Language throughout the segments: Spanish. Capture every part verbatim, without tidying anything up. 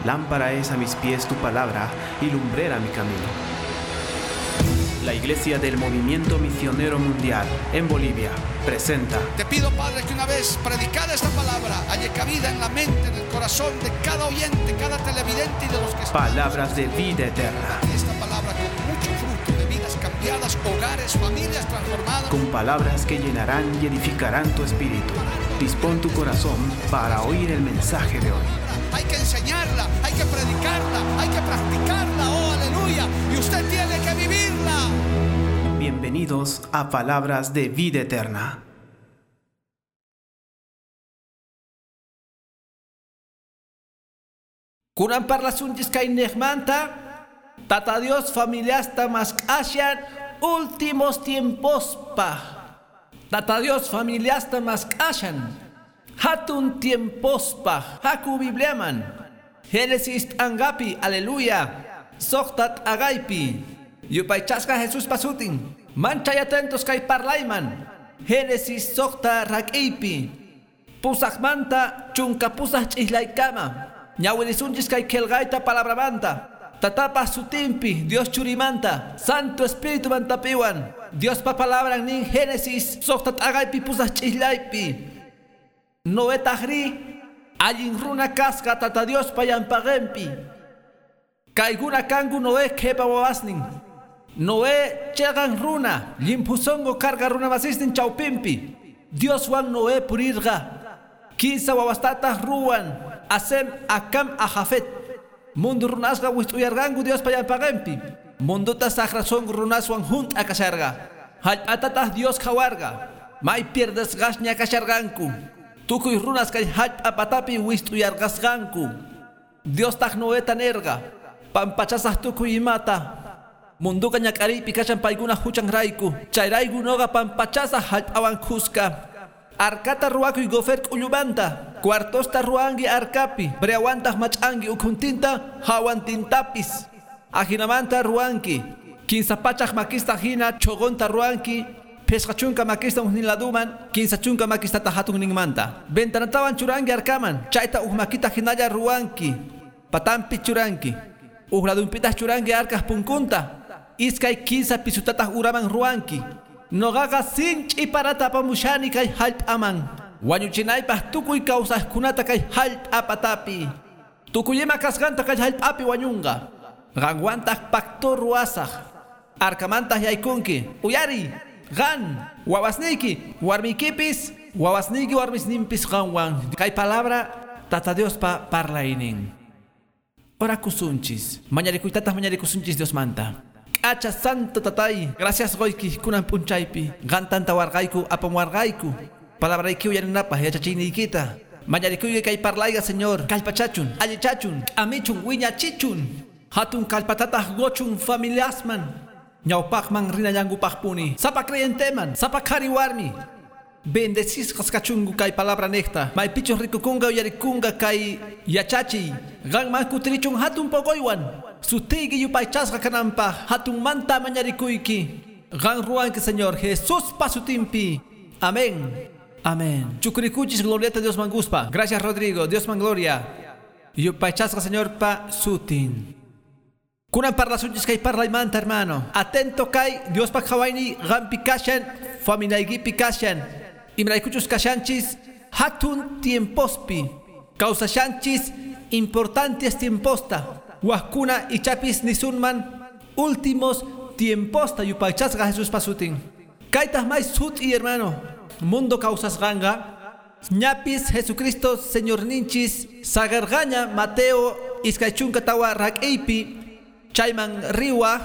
Lámpara es a mis pies tu palabra y lumbrera mi camino. La Iglesia del Movimiento Misionero Mundial en Bolivia presenta. Te pido, Padre, que una vez predicada esta palabra haya cabida en la mente, en el corazón de cada oyente, cada televidente y de los que están. Palabras de vida eterna. Esta palabra con mucho fruto de vidas cambiadas, hogares, familias transformadas. Con palabras que llenarán y edificarán tu espíritu. Dispón tu corazón para oír el mensaje de hoy. Hay que enseñarla, hay que predicarla, hay que practicarla, oh aleluya, y usted tiene que vivirla. Bienvenidos a Palabras de Vida Eterna. Kunan parlasunchis kay nehmanta, Tata Dios familiasta mas asyan últimos tiempospa. Tata Dios familiasta mas asyan. Hatun tiempospa, haku Bibliaman. Génesis angapi, aleluya. Soktat agaipi. Yupaychaska Jesús pasutin. Manchay atentos kay parlayman. Génesis sokta rakipi. Pusakmanta chunka pusach islaykama. Ñawilisunchis kay kelgaita palabramanta. Tatapa sutimpi, Dios churimanta. Santo Espíritu mantapiwan. Dios pa palabra nin Génesis soktat agaipi pusach islaypi. Noe tahri, allin runa kasga tata Dios payampagempi. Kaiguna kangu noe kepa wawasnin. Noe chegan runa, limpusongo carga runa masistin chaupimpi. Dios wan noe purirga. Quinza wawastatas ruan, asem akam ajafet. Mundu runasga wistuyargangu Dios payampagempi. Munduta sahrazong runaswan junt akasharga. Hal atatas Dios kawarga. May pierdes gasnya kasharganku. Tukuy runas kay haj apatapi wistuyargasganku. Dios tak noeta nerga. Pampachasas tukuy imata. Mundu kanya karipi kachan payguna huchan raiku. Chayraigu noga pampachasas haj awankuska. Arkata ruakuy gofer kuyubanta. Cuartosta ruangi arkapi. Breawantas machangi ukuntinta hawantintapis. Ajinamanta ruanki. Kinsapachak makista hina chogonta ruanki. Pesca chunka makista uniladuman, quinza chunka makista tahatun ningmanta. Ventanatawan churangi arkaman, chaita uhmakita hinaya ruanki, patampi churanki. Uhladumpitas churangi arkas punkunta, iskay quinza pisutatah uraman ruanki. Nogaga sinch y parata pamushani kay halt aman. Wanyuchinaypah tukuy kausas kunata kay halt apatapi. Tukuyema kasganta kay halt api wanyunga. Rangwantas pacto ruasaj. Arkamantah yaikunki, uyari. Gan, wawasniki, warmikipis, wawasniki warmisnimpis ganwan. Kay palabra, tata Dios pa parlainin. Ora kusunchis, mañarikuitatas mañarikusunchis Dios manta. Kacha santo tatay, gracias goyki, kunan punchaypi. Gan tanta wargaiku, apam wargaiku. Palabra ikiu yaninapa, yachachiniikita. Mañarikuy kay parlaiga, Señor. Kalpachachun, alichachun, amichun, wiñachichun. Hatun kalpatatah gochun familiasman. Ñawpakman rinayangu pakpuni. Sapa creyenteman, sapa kariwarmi. Bendecis kaskachungu kay palabra nekta. May pichos rikukunga uyarikunga kay yachachi. Gang man kutrichung hatun pogoywan. Sutigi yupaychasga kanampa. Hatun manta mañarikuyki. Gang ruanki Señor Jesús pasutimpi. Amén. Amén. Chukurikuchis glorieta Dios manguspa. Gracias Rodrigo. Dios man gloria. Yupaychasga Señor pa sutin. Kunan parlasunchis kay parlaymanta, hermano. Atento kay Dios pa kawaini gampi kashan, faminaygipi kashan. Imraykuchus kashanchis hatun tiempospi. Kausashanchis importantes tiemposta. Wahkuna ichapis nisunman últimos tiemposta yupaychasga Jesús pasutin. Kaitas may sut y hermano. Mundo causas ganga. Ñapis Jesucristo Señor ninchis. Sagargaña Mateo iskaychunka tawa rakeipi. Chayman riwa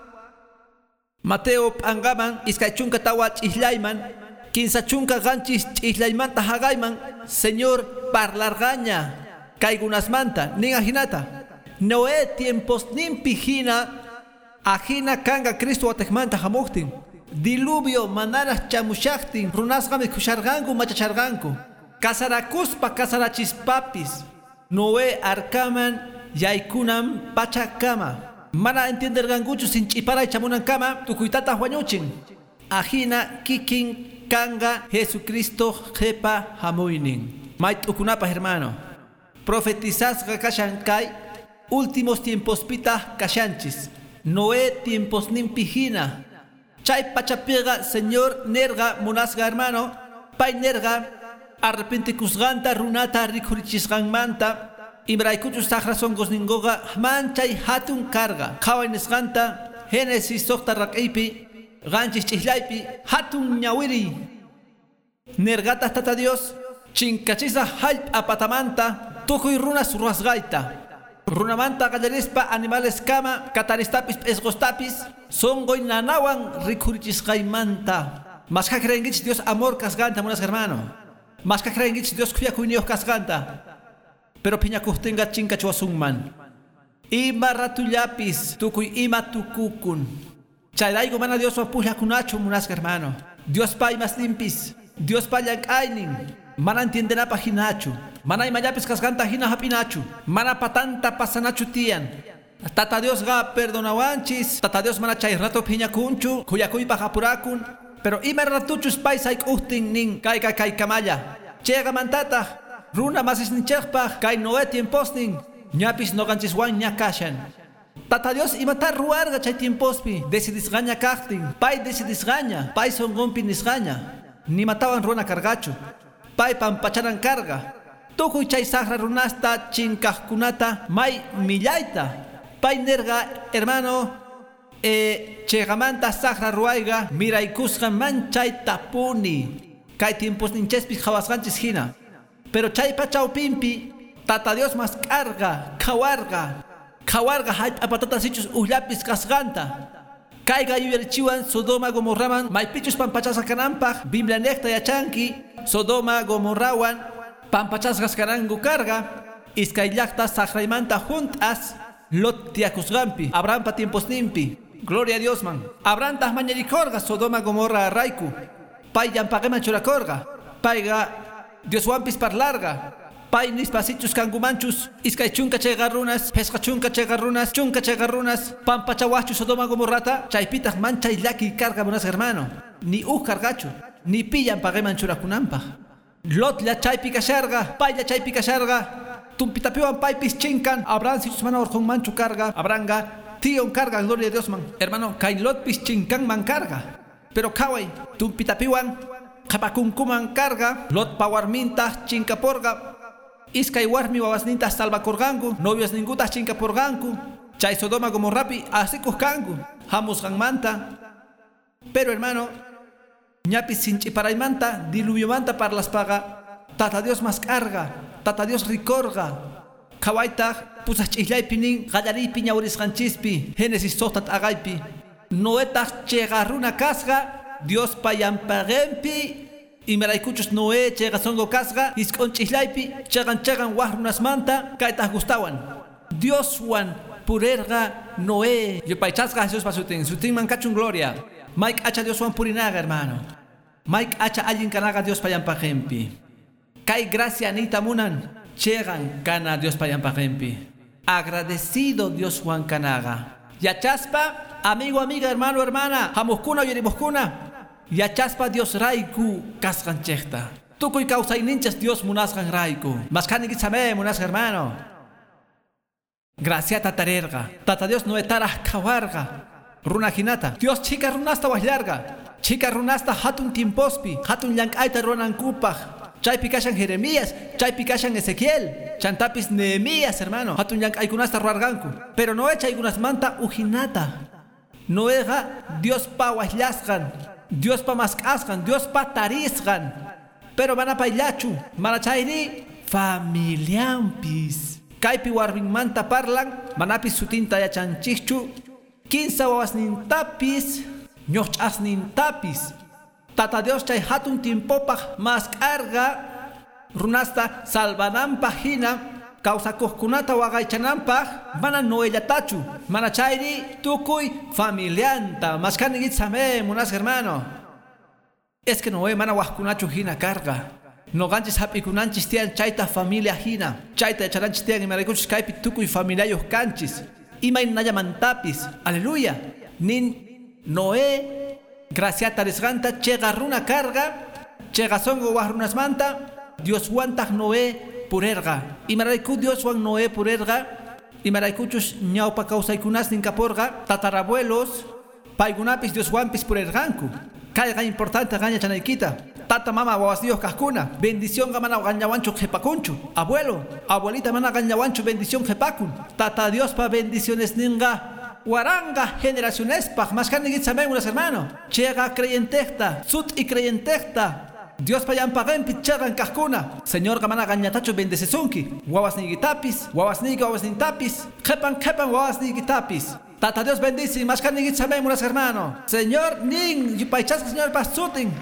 Mateo pangaman iskaychunka tawa ch'islayman quinza chunka ganchis ch'islaymanta hagayman Señor parlargaña kaygunasmanta nin ajinata Noé tiempos nimpi hina ajina kanga Cristo watekmanta hamuktin diluvio manaras chamushaktin runasqami kusharganku machacharganku kasarakuspa kasarachispapis Noé arkaman yaykunam pachakama Mana entender ganguchu sin chipara y chamunan kama tukuitata huañuchin. Ajina kikin kanga Jesucristo jepa hamuinin. Mait ukunapa hermano. Profetizas kakashan kai últimos tiempos pita kashanchis. Noé tiempos nimpijina. Chay pachapiga señor nerga munasga hermano. Pay nerga arrepente kusganta runata rikurichisganmanta. Imraikuchus sahra songos ningoga manchay hatun carga. Kawainesganta Génesis sokta rakaipi. Ganchis chihlaipi hatun ñawiri. Nergata tata Dios. Chinkachisa halp apatamanta. Tukuy runas ruasgaita. Runamanta gallarispa animales kama. Kataristapis esgostapis. Songoy nanawan rikurichisgaimanta. Mas ka crengich Dios amor kasganta munas hermano. Mas ka crengich Dios kuyakuyniyos kasganta. Pero piñakustenga chinkachuasungman. Ima ratullapis, tukuy ima tukukun. Chayraigo mana Dios wapuja kunachu munas hermano. Dios pay mas limpis. Dios payak ainin. Mana entiendena pajinachu. Mana imayapis kasganta hina hapinachu. Mana patanta pasanachu tian. Tata Dios ga perdonawanchis. Tata Dios mana chay rato piñakunchu. Kuyakuy pajapurakun. Pero ima ratuchus pay saik uhtin nin. Kai kai kai kamaya. Chega mantata. Runa mas isnichekpa, kay Noé tiemposnin, ñapis noganchis wan ñakashan. Tata Dios imatar ruarga chay tiempospi, decidisgaña kaktin, pay decidisgaña, pay songompi nisgaña, ni matawan runa cargachu, pay pampacharan carga. Tukuy chay sahra runasta chinkajkunata, may millaita, pay nerga hermano, eh, chegamanta sahra ruaiga, miraikusgan manchay tapuni, kay tiempos ninchespis jawasganchis hina. Pero chay pachau pimpi, tata Dios mas carga, kawarga, kawarga hay apatatas hechos ullapis kasganta. Kaiga yuyarichiwan Sodoma Gomorraman, maipichus pampachas kanampa, Biblia necta yachanki, Sodoma Gomorrawan, pampachas karangu carga, iskaylakta sajraimanta juntas, Lot tiakusgampi, Abraham pa tiempos nimpi, gloria a Dios man. Abraham tas mañarikorga, Sodoma Gomorra raiku, pay yampageman churakorga, payga Dios wampis par larga. Pay nispasichus kangumanchus. Iskay chunka chegarrunas. Pesca chunka chegarrunas. Chunka chegarrunas. Pampachahuachus Sodoma Gomorrata. Chaypitas manchay laki carga buenas hermano. Ni uh cargacho. Ni pillan pageman churakunampa. Lot la chaypi kasharga. Pay la chaypi kasharga. Tumpitapiwan paypis chinkan. Abraham sichus mana orkon manchu carga. Abranga. Tion carga. Gloria a Dios man. Hermano. Kay lot pis chinkan man carga. Pero kawai. Tumpitapiwan. Kapakunkuman carga, Lot pawarminta chinkaporga, iskay warmi wawasninta salvakorgangu, novios ningutas chinkaporgangu, chay Sodoma Gomorrapi asikukangu, hamusganmanta. Pero hermano, ñapi sinchiparaymanta, diluviomanta para las paga, tata Dios mas carga, tata Dios ricorga, kawaita, pusas chihlaypinin, gallaripi ñaurisganchispi, Génesis sotat agaypi, noetas chegarruna casga, Dios payampagempi y meraikuchus Noé chega songo casga iskon chihlaipi chegan chegan wahrunas manta kaitas gustawan Dios wan purerga Noé yo paichasga Jesús pasutin sutin mancachun gloria Mike acha Dios wan purinaga hermano Mike acha alguien canaga Dios payampagempi kai gracia anita munan chegan cana Dios payampagempi agradecido Dios wan canaga yachaspa amigo amiga hermano hermana hamuskuna yerimuskuna Yachaspa Dios raiku kasganchekta. Tukuy kausay ninchas Dios munasgan raiku. Maskanigitsame munas hermano. Gracia tatarerga. Tata Dios no etarah kawarga. Runa hinata. Dios chica runasta wahlarga. Chica runasta hatun timpospi. Hatun yankaita ronan kupaj. Chay pikashan Jeremías. Chay pikashan Ezequiel. Chantapis Nehemías hermano. Hatun yankaikunasta ruarganku. Pero no echa igunas manta uhinata. No ega Dios pa wahlasgan. Dios pa maskasgan, Dios pa tarisgan. Pero mana pailachu, mana chayri familiampis. Kaipi warmin manta parlan, manapis sutinta yachanchichu. Kinsa wawasnintapis, ñochasnintapis. Tata Dios chay hatun tiempopaj maskarga. Runasta salvanampa hina. Causa kohkunata wagaychanampaj, mana noellatachu, mana chayri, tukuy, familianta, maskanigitsame, munas hermano. Es que no hay mana wahkunachu hina carga. No ganches hapikunanchis tian chayta familia hina, chayta echaranchis tian y marikuchis kaipi tukuy familiayos canchis. Imain nayamantapis, aleluya. Nin Noé, graciata resganta, chega runa carga, chega songo wahrunas manta, Dios wantag Noé, purerga. Y maraiku Dios wan Noé purerga. imaraykuchus ñawpa kawsaykunasnin kaporqa tatarabuelos paykunapis Dios wampis purerqanku. Kayqa importante qaña chanaykita. Tata mama wawasniyoq kaqkuna bendición mana qañawanchu qhipakunchu. Abuelo, abuelita mana qañawanchu bendición qhipakun. Tata Dios pa bendiciones ninga waranga generacionespaq mashkanigitsamen unas hermano. Chega creyentecta, sut y creyentecta. Dios payampaqenpi chagan kaqkuna. Señor mana qañatachu bendecisunki. Wawasnigitapis, wawasniga wawasnintapis, qhipan qhipan wawasnigitapis. Tata Dios bendice, mashkanigitsamen unas hermano. Señor nin, yupaychasqa Señor pasutin.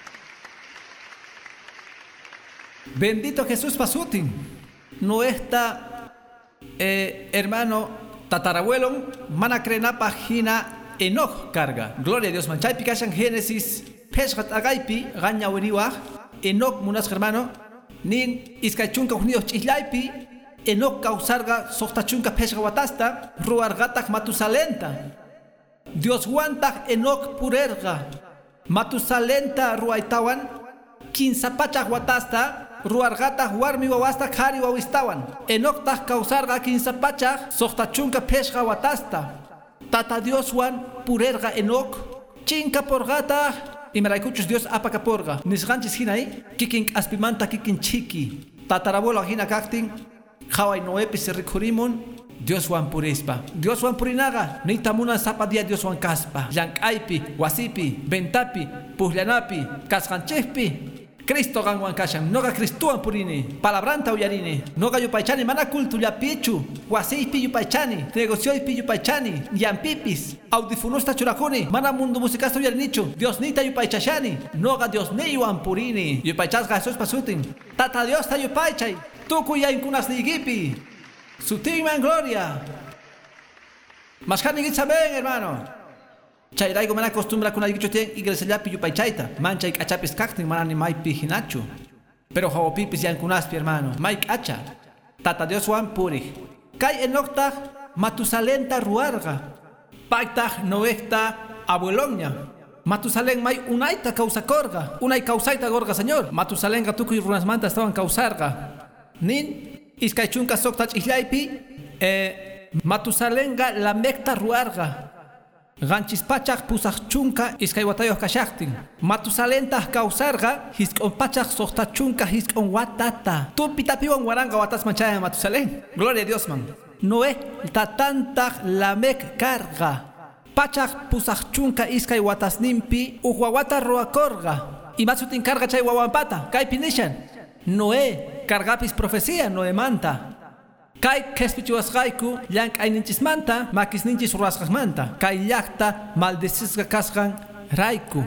Bendito Jesús pasutin. No está eh, hermano tatarabuelo mana crenapa hina Enoch carga. Gloria a Dios man. Chaypi kashan Génesis peshat agaypi gaña weniwaj. Enoch munas hermano nin iskaychunka unidos chihlaypi Enoch causarga sohtachunka pesha watasta ruargatak matusalenta. Dios wantak Enoch purerga matusalenta ruaitawan kinsapachak watasta ruargata warmi wawasta kari wawistawan. Enokta causarga kinsapachak sohtachunka pesha watasta. Tata Dios wan purerga Enoch chinka porgata imaraykuchus Dios apaka porga. Nisganchis hinay kikin aspimanta kikin chiki. Tatarabuelo hina kaktin hawai noepis rikurimun Dios wan purispa. Dios wan purinaga nitamuna zapadia Dios wan kaspa. Yankaipi, wasipi, bentapi, puhlanapi, kasganchihpi. Cristo ganwan kashan, noga Cristuan purini, palabranta uyarini, noga yupaychani mana kultulla pichu, wasipi yupaychani, negocioipi yupaychani, yampipis, audifunusta churakuni, mana mundo musicasta uyarinichu, Dios nita yupaychashani, noga Dios ne yuan purini, yupaychasga Jesús pasutin, tata Dios ta yupaychay, tuku yainkunas nigipi, sutima en gloria. Mashkani gitzaben, hermano. Chayraigo mana acostumbra con algo ten iglesia yupaychaita. Mancha y achapis cactin mana ni mai pijinachu. Pero hawapipis yankunaspi hermano. Mike acha. Tata Dios wan puri. Kai enokta matusalenta ruarga. Paitag noekta abueloña. Matusalén mai unaita causa corga. Unai causaita gorga señor. Matusalenga tuku y runas mantas estaban causarga. Nin iskaichunka soktach islaipi. Eh, Matusalenga la mecta ruarga. Ganchispachak pusach chunka iskaiwatayo kashaktin. Matusalenta causarga hiskon pachak sohta chunka hiskon watata. Tupitapiwan waranga watas manchaya Matusalen. Gloria a Dios man. Noé tatantag lamek carga. Pachak pusach chunka iskay watas nimpi uhuawata roakorga. Y matsutin carga chay wawampata. Kai pinishan. Noé cargapis profecía Noé manta. Kai kespichuasqayku llank ayninchismanta makisninchis ruasqaqmanta kay llaqta maldecizqa kasqan rayku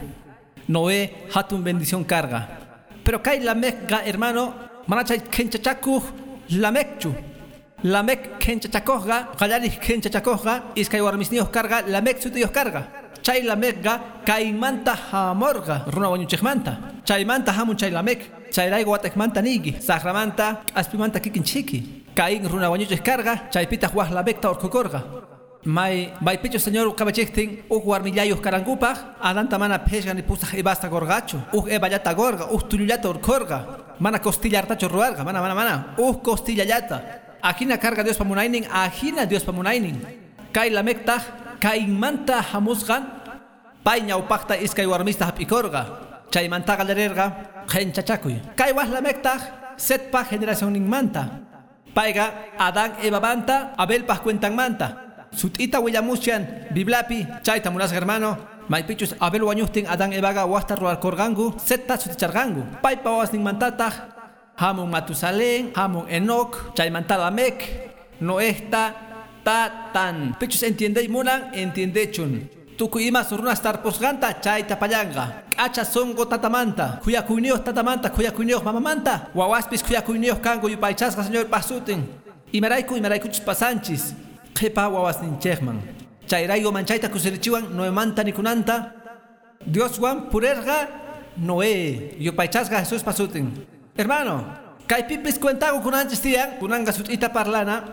Noé hatun bendición carga. Pero kay lamekqa hermano mana chay kenchachakuq lamekchu. Lamek kenchachakuqqa qallarij kenchachakuqqa iskay warmisniyoq carga lamek sutiyuq carga. Chay lamekqa kaymanta hamorqa runa wañuchiqmanta. Chaymanta hamun chay lamek. Chayraygo watekmanta nigi saqramanta aspimanta kikin chiki. Kain runa wañuchis carga, chaypita huas la becta orcocorga. May, may picho señor cabachectin, uj warmillayos carangupaj, adanta mana pesga ni pusaj y basta gorgacho, uj ebayata gorga, uj tuluyata orcorga, mana costillartacho ruarga, mana mana mana, uj costillayata. Ajina carga Dios pamunainin, ajina Dios pamunainin. Kai la mectaj, kain manta hamusgan, paiña upacta iskay warmista hapicorga, chaymanta galererga, genchachacuy. Kai was la mectaj, setpa generación nin manta. Paiga Adán Eva manta, Abel pas cuentan manta. Sutita huillamushan, Biblapi, chaita munas hermano, maipichus Abel wañustin Adán Evaga huasta ruar corgangu, setta sutichargangu. Paipa was nin mantatah, hamun Matusalén, hamun Enoch, chay mantala mek, no esta, tatan. Pichus entiende munan, entiende chun. Tuku ima suruna star posganta, chaita payanga. Acha songo tatamanta, kuya kuinios tatamanta, kuya kuinios mamamanta. Wawaspis kuya kuinios kango yupaychasqa señor pasutin. Imarayku imaraykuchus pasanchis. Qhipa wawas ninchejman. Chayraygo manchaita kusirichiwan noemanta nikunanta. Dios wan purerga Noé. Yupaychasqa Jesús pasutin. Hermano, kaypipis cuentago kunanchis tiyan, kunanga sutita parlana.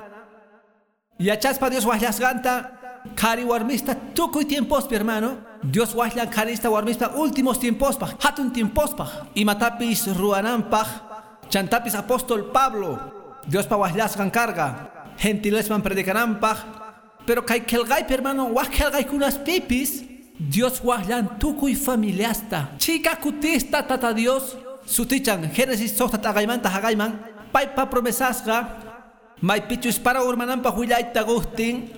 Yachaspa Dios wajlasganta. Kari warmista tukuy tiempos, hermano. Dios wajlan karista warmista últimos tiempos pa, hatun tiempos pa. Imatapis ruanampaj, chantapis apóstol Pablo. Dios pa wajlasgan carga. gentiles man predicanampa, pero kay kelgaypi hermano, waj kelgaykunas pipis, Dios wajlan tukuy familiasta. Chica kutista tata Dios, sutichan Génesis sohtat agaymanta hagayman, paypa promesasga, may pichus para urmanampa huyayta gustin,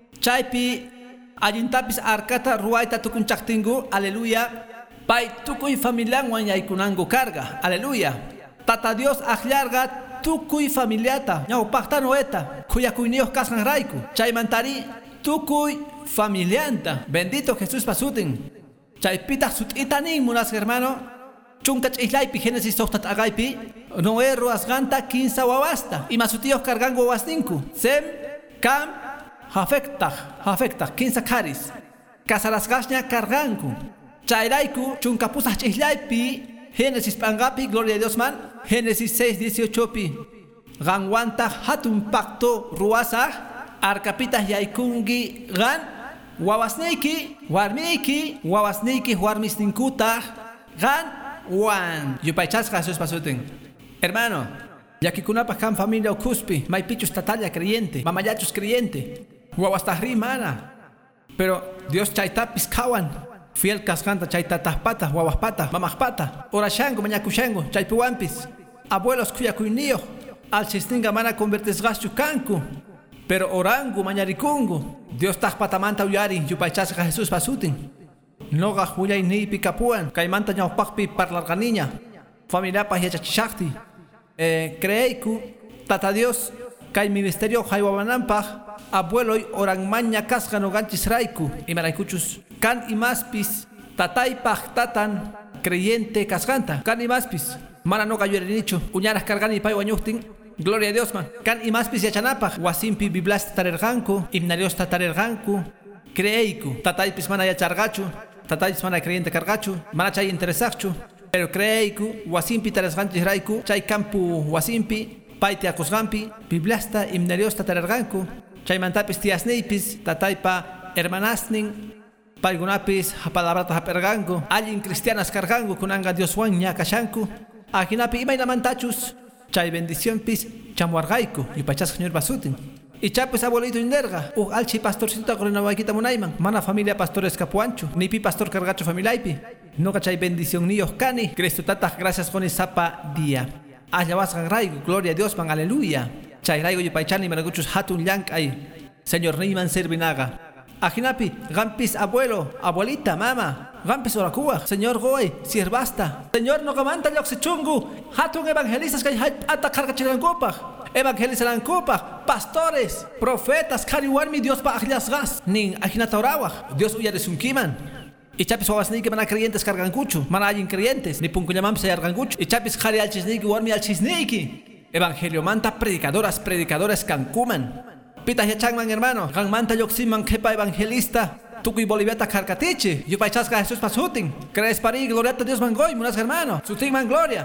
chaypi allintapis arkata ruayta tukunchaktingu, aleluya. Pay tukuy familian wanyaykunangu carga, aleluya. Tata Dios ajlarga tukuy familiata, ñawpaqta noeta, kuyakuyniyoh kasqan rayku, chaymantari tukuy familianta. Bendito Jesús pasutin. Chaypita sutitanin munas hermano, chunka ch'islaypi Génesis sohtat agaypi, Noé ruasganta quince wawasta, y masutiyos cargan wawasninku, Sem, Cam, Jafectaj, Jafectaj, quince caris, casarasgashña carganku. Chayraiku chunkapusaj ch'islaypi, Génesis pangapi, gloria a Dios man, Génesis seis dieciocho pi, ganwanta hatun pacto ruasaj, arkapitas yaykungi gan, wawasniki, warmiki, wawasniki, warmisninkutaj, gan, wan. Yupaychas Jesús pasuten. Hermano, yakikunapa kan familia okuspi, maypichus tatalla creyente, mamayachus creyente, wawastahri mana. Pero Dios chaytapis kawan, fiel kasganta chaytatah patah, wawas patah, mamas patah, orashango, mañakushango, chaypuwampis, abuelos kuyakuyniyo, alchisninga mana convertisgachu kanku, pero orangu, mañarikungu, Dios tah patamanta uyari, yupaychasqa Jesús pasutin. Noga huyay nipi kapuan, kaymanta ñawpaqpi parlarganiña, familiapa yachachishakti. Eh, Creeiku, tata Dios, kay ministerio haywamananpaq, abueloy oranmaña kasqa noganchis rayku, imaraykuchus, kan imaspis, tataypaq tatan, creyente kasqanta, kan imaspis, mana noga yurinichu, uñaras kargani pay wañuhtin, gloria a Dios man, kan imaspis yachanapaq, wasimpi biblas tatarerganku, himnarios tatarerganku, creeiku, tataypis mana yachargachu, tataypis mana creyente cargachu, mana chay interesaqchu, pero creeiku, wasimpi taresganchis rayku, chay campu wasimpi, payti akusgampi, biblasta himnariosta tarerganku, chaymantapis tiasniypis, tataypa hermanasnin, paygunapis palabrata haperganku, allin cristianas carganku, kunanga Dioswan ñakashanku, ajinapi imaynamantachus, chay bendicionpis chamuargayku, yupachas señor basutin. Y chapis abuelito inderga, uh alchi pastorcito coronavaquita munayman, mana familia pastores capuancho, ni pi pastor cargacho familiaipi, no cachay bendición nios cani, Cristo tatas gracias con sapa día. Allabasgan raigo, gloria a Dios man, aleluya. Chay raigo yupaychani maraguchus hatun yank ay, señor Neyman servinaga. Ajinapi, gampis abuelo, abuelita, mama, gampis oracuba, señor goy, siervasta, señor no gamanta yoxichungu, hatun evangelistas que hay ata cargachirancopa. Evangelizan copa, pastores, profetas, cariwarmi Dios pa gas, nin ajinataurawa, Dios uyares un kiman. Y chapis wawasniki mana creyentes cargancucho, mana hay increyentes, ni punkuñamam se argancucho. Y chapis jari alchisniki, warmi alchisniki. Evangelio manta predicadoras, predicadores cancuman. Pita yachangman hermano, gan manta yoximan kepa evangelista. Tukuy boliviata carcatiche, yupaychasca Jesús pasutin. Crees pari, gloria a Dios mangoy, munas hermano, sutin man gloria.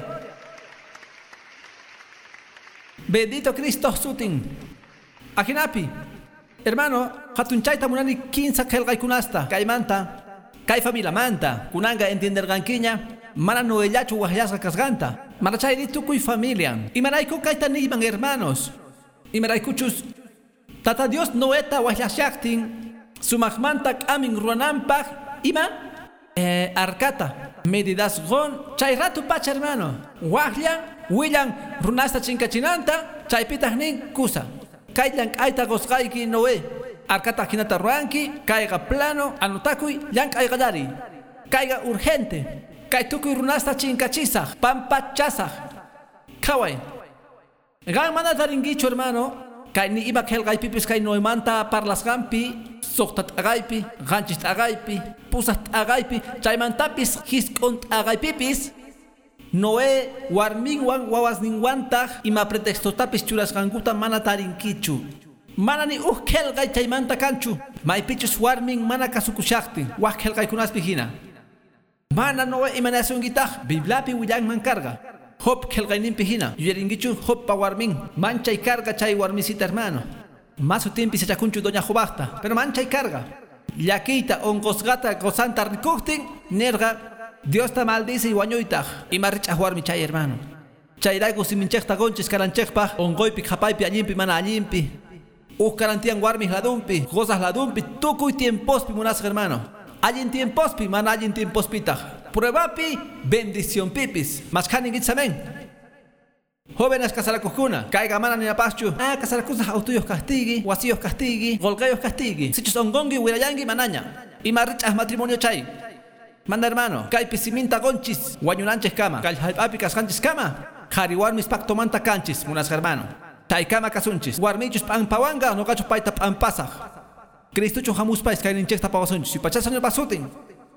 Bendito Cristo sutin. Ajinapi, hermano, hatun chayta munani quince kelgay kunasta, kaymanta, kay familia manta, kunanga entiender ganquiña, mana noellachu wajyasga kasganta, mana chayri tukuy familia, y marayku kayta niman hermanos, y maraykuchus, tata Dios noeta wajyashaktin, sumagmanta amin ruanampag, ima, eh, arkata, medidas gon, chay ratu pacha hermano, wajyan, William runasta chinkachinanta, chaypitah nin kusa. Kaylan ayta gosqayki Noé. Arkata hinata ruanki, kayga plano, anotakuy, yank aygadari. Kayga urgente. Kay tukuy runasta chinkachisaj, pampachasaj. Kaway. Gan manata ringichu hermano, kay ni iba kelgaypipis kay Noemanta parlasgampi, soqtat agaypi, ganchis agaypi, pusat agaypi, chaymantapis hiskont agaypipis, Noé warminwan wawasninwantaq ima pretextotapis churasqankuta mana tarinkichu. Mana ni uj kelgay chaymanta kanchu. Maypichus warmin mana kasukushaqtin, waj kelgaykunaspi hina. Mana Noé imanasunkitaj, Bibliapi willanman carga. Hop kelgayninpi hina, yuyarinkichu hop pa warmin. Manchay carga chay warmisita hermano. Masu timpi sechakunchu doña Jobasta, pero manchay carga. Llakita ongosgata gozanta rikuhtin, nerga. Dios ta maldice y wañuitaj, y marrich ajuar mi chay hermano. Chayraigo si minchekta gonches karanchekpa, ongoipi japaipi allimpi mana allimpi. Ukarantian warmis ladumpi, gozas ladumpi, tukuy tiempospi munas hermano. Allin tiempospi, man allin tiempospita. Pruebapi, bendición pipis. Mas kanin gitzamen. Jóvenes casaracuscuna, caiga mana ni apachu. Ah, casaracusas autuyos castigi, guasillos castigi, golgayos castigi. Sichos ongongi, huirayangi, manaña. Y marichas matrimonio chay. Manda hermano, kai pisiminta gonchis, guayunanches cama, kai apicas canchis cama. Jariwarmis pacto manta canchis, munas hermano. Tai cama casunchis, guarmichus pan pawanga, no cacho paita pan pasaj. Cristucho jamus pais, kai ninchesta pawasunchis, y pachas año pasutin.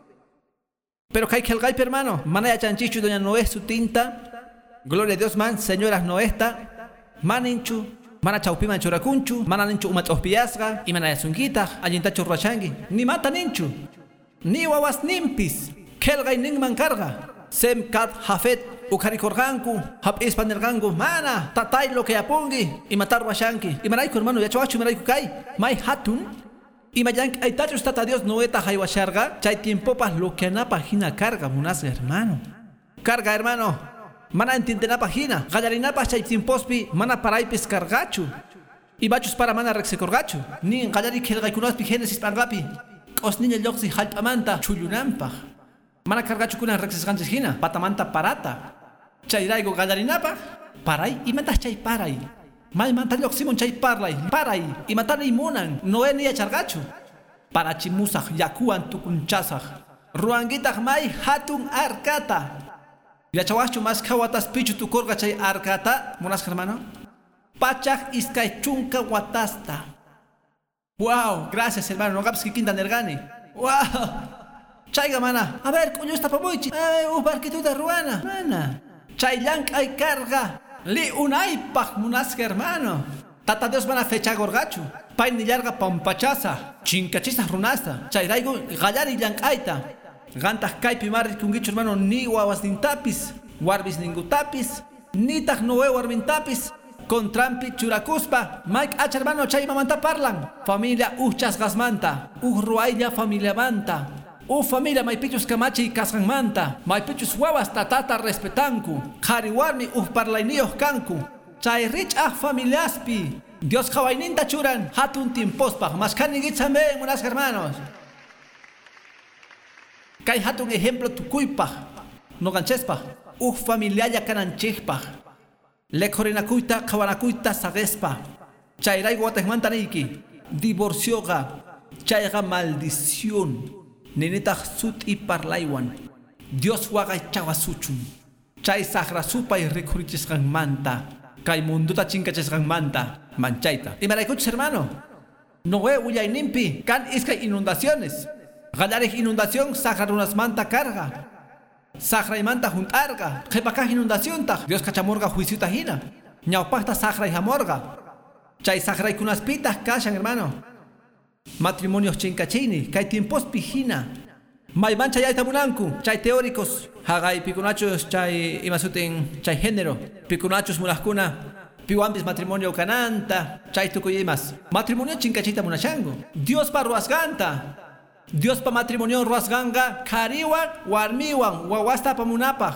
Pero kai kelgai hermano, manaya chanchichu doña Noé su tinta. Gloria a Dios man, señoras no esta, maninchu, mana chaupiman churacunchu, mana ninchu umat ospiasga, y mana yasunguita, allintachu ruachangi, ni mata ninchu, ni wawas nimpis, kelgay ningman carga, sem kat hafet, ukarikorganku, hap ispanergangu, mana, tatay lo que apungi, y matar ruachangi, y maraiku hermano, yachuachu maraiku kai, mai hatun, y mayank aitachus tata Dios no eta haywasharga, chay tiempopas lo que anapa hina carga, munas hermano, carga hermano. Mana entiende página, gallarina chay timpospi, mana paraipis cargachu. Y bachus para mana rexecorgachu. Ni en gallari que el gaicunospi génesis pangapi. Os niña yoxi halpamanta, chulunampa. Mana cargachu kuna rexes ganches hina, patamanta parata. Chay raigo gallarinapa, parai y matas chay parai. Mai manta yoximon chay parlay, parai. Y matan y munan, no es ni a chargachu. Para chimusaj, yakuan tukunchasaj. Ruanguitaj mai hatun arcata. Yachawachu mas kawatas pichu tu korga chay arcata, munas hermano. Pachak iskay chunka watasta. Wow, gracias hermano, no gaps que quinta nergani. Wow. Chayga mana. A ver, coño está pamuichi. Ay, un barquito de ruana. Mana. Chay yank ay carga. Li unay pach munas hermano. Tata Dios mana fecha gorgachu. Pay ni larga pampachasa. Chinkachisa runasta. Chay raigo gallari yank aita. Gantas kaipi marri kungichu hermano ni guawas nintapis, warbis ningutapis, ni tak noe warbintapis, con trampi churacuspa, Mike H hermano chay mamanta parlan, familia uchas gasmanta, uh ruaya familia manta, uh familia maipichus kamachi y kasgan manta, maipichus guawas tatata respetanku, jariwarmi uh parlainios kanku, chay rich ah familiaspi, Dios kawaininta churan, hatun timpospa, mas kanigitsambe munas hermanos. Kai hatun ejemplo tukuypaj, no ganchespaj, uj familiaya kananchikpaj. Lekorinakuyta, kawanakuyta sagespa. Chayray guatejmantaniki, divorcioga, chayga maldición. Nenita sut y parlaywan. Dios wagay chawasuchun. Chay sagrasupa y recurichesgan manta. Kai munduta chinkachesgan manta. Manchaita. Y maraykuchis hermano. No ve uyay nimpi, kan iskay inundaciones. Gallarej inundación, sacar unas manta carga. Sahra y manta juntarga. Jepacaj inundación ta. Dios cachamorga juicio tajina. Ñaupasta sahra y jamorga. Chay sahra y kunas pitas callan hermano. Matrimonios chincachini. Kay tiempos pijina. Maiman chay tamunanku. Chay teóricos. Hagay picunachos chay imasuten chay género. Picunachos mulascuna. Piwambis matrimonio cananta. Chay tucuyimas. Matrimonio chincachita munachango. Dios parruasganta. Dios pa matrimonio ruasganga, kariwan, warmiwan, wawasta pa munapa.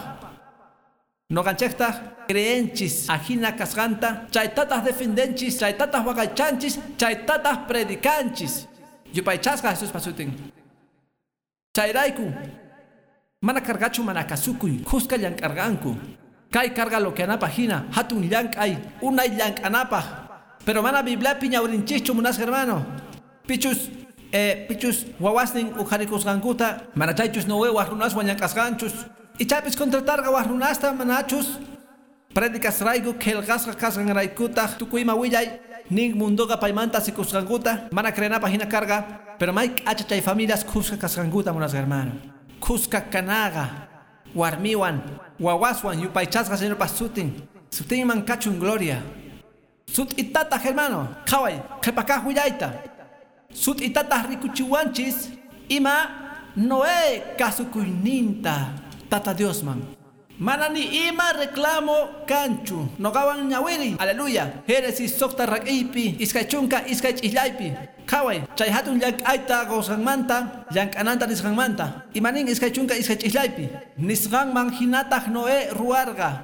No ganchekta, creenchis, ajina casganta, chaitatas defendenchis, chaitatas wagachanchis, chaitatas predicanchis. Yupaychasga Jesús pasutin. Chairaiku, mana cargachu mana kasukui, juska yank arganku. Kai carga lo que anapa jina, hatun yank ay, unay yank anapa. Pero mana biblia piña urinchichu munas hermano. Pichus. Eh, pichus, wawasning ujarikus ganguta, manachaychus no huevas runas guañancas ganchus, y chapis contratarga guarrunasta manachus, predicas raigo que el gasga casgan raikuta, tucuima willay, ning mundoga paimanta si cusganguta, mana crena página carga, pero Mike achachay familias cusca casganguta monas hermano, cusca canaga, warmiwan, wawaswan, yupaychasga señor pasutin, sutin mancachun gloria, sut itata hermano, kawai, kepacaj willaita. Sut itatas rikuchiwanchis ima noe kasukuyninta tata Dios man. Manani ima reclamo canchu. No gawan ñawiri. Aleluya. Génesis sokta rakipi. Iskay chunka iskay chihlaypi. Kawai. Chay hatun yank aita gozangmanta. Yank ananta nisgangmanta. Imanin iskay chunka iskay chihlaypi. Nisgang man hinatag noe ruarga.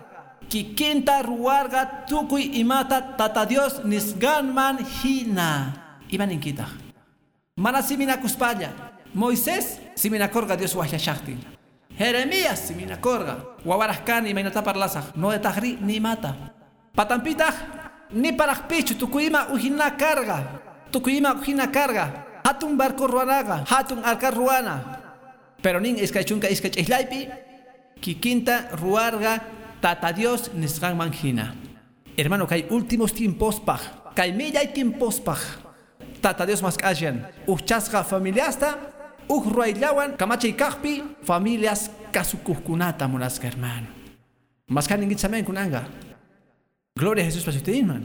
kikinta ruarga tukuy imata tata Dios nisganman hina. Imaninkita. Mana siminakuspalla. Moisés siminakorga Dios wahyashaktin. Jeremías siminakorga. Wawarajkani imaynata parlasaj. No de tajri ni mata. Patampitaj ni parakpichu tukuyima ujina carga. Tukuyima ujina carga. Hatun barco ruanaga. Hatun arca ruana. Pero nin iskachunka iskachilaipi. Kikinta ruarga tata Dios nisgan manjina. Hermano, que hay últimos tiempos paj. Que hay milla y tiempos paj. Tata Dios más callan. Uchasga familiasta. Uj ruaylawan. Kamache y kahpi. Familias kasukukunata monasca hermano. Más que ningún saben kunanga. Gloria a Jesús para ustedes, man.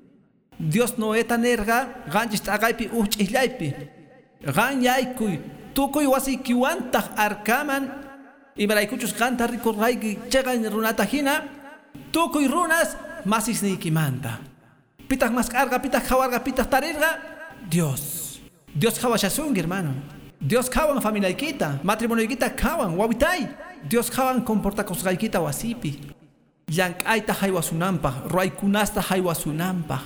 Dios no es tan erga. Ganjis tagaipi uch islaipi. Gan yaikuy. Tukuy wasi kiwantah arkaman. Y maraykuchus canta rico raigi llega en runata hina. Tukuy runas masis ni kimanta. Pitas más carga, pitas jawarga, pitas tarirga. Dios. Dios kawashasung, hermano. Dios kawan familia ikita. Matrimonio ikita kawan. Wawitai. Dios kawan comporta kosgaikita wasipi. Yank aita haywasunampa. Ruaykunasta haywasunampa.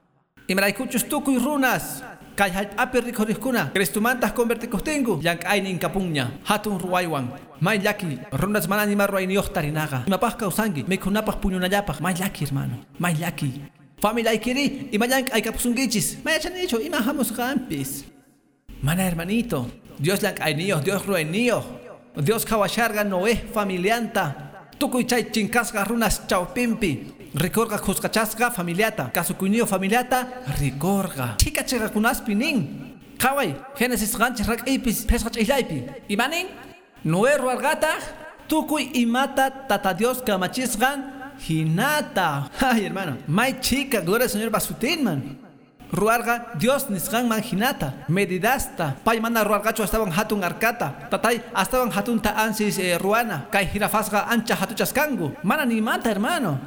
Y maraykuchus tukuy runas. Kay halt api rico rikuna. Cristumantas converte costengu. Yank ainin kapunya. Hatun ruaywan. May laki. Runas manani marruay ni tarinaga. Imapaj kausangi. Me kunapaj puñunayapaj. May laki, hermano. May laki. Familia ikiri. Imayank ay kapusungichis. May achanicho. Imahamos gampis. Mana hermanito. Dios yank ay niyo. Dios ruay niyo. Dios kawasharga no es familianta. Tukuy chay chinkasga runas chaupimpi. Ricorga kuskachasga familiata. Kasukunio familiata. Ricorga. Chica chega kunaspi nin. Kawai. Genesis ganch rak ipis. Pesach islaipi. Imanin. Noé ruargata. Tukuy imata tata Dios kamachisgan. Hinata. Ay hermano. May chica. Gloria al Señor basutin man. Ruarga Dios nisgan man hinata. Medidasta. Pay mana ruargacho estaban hatun arcata. Tatay estaban hatun ta ansis eh, ruana. Kay hirafasga ancha hatuchaskangu. Mana ni mata hermano.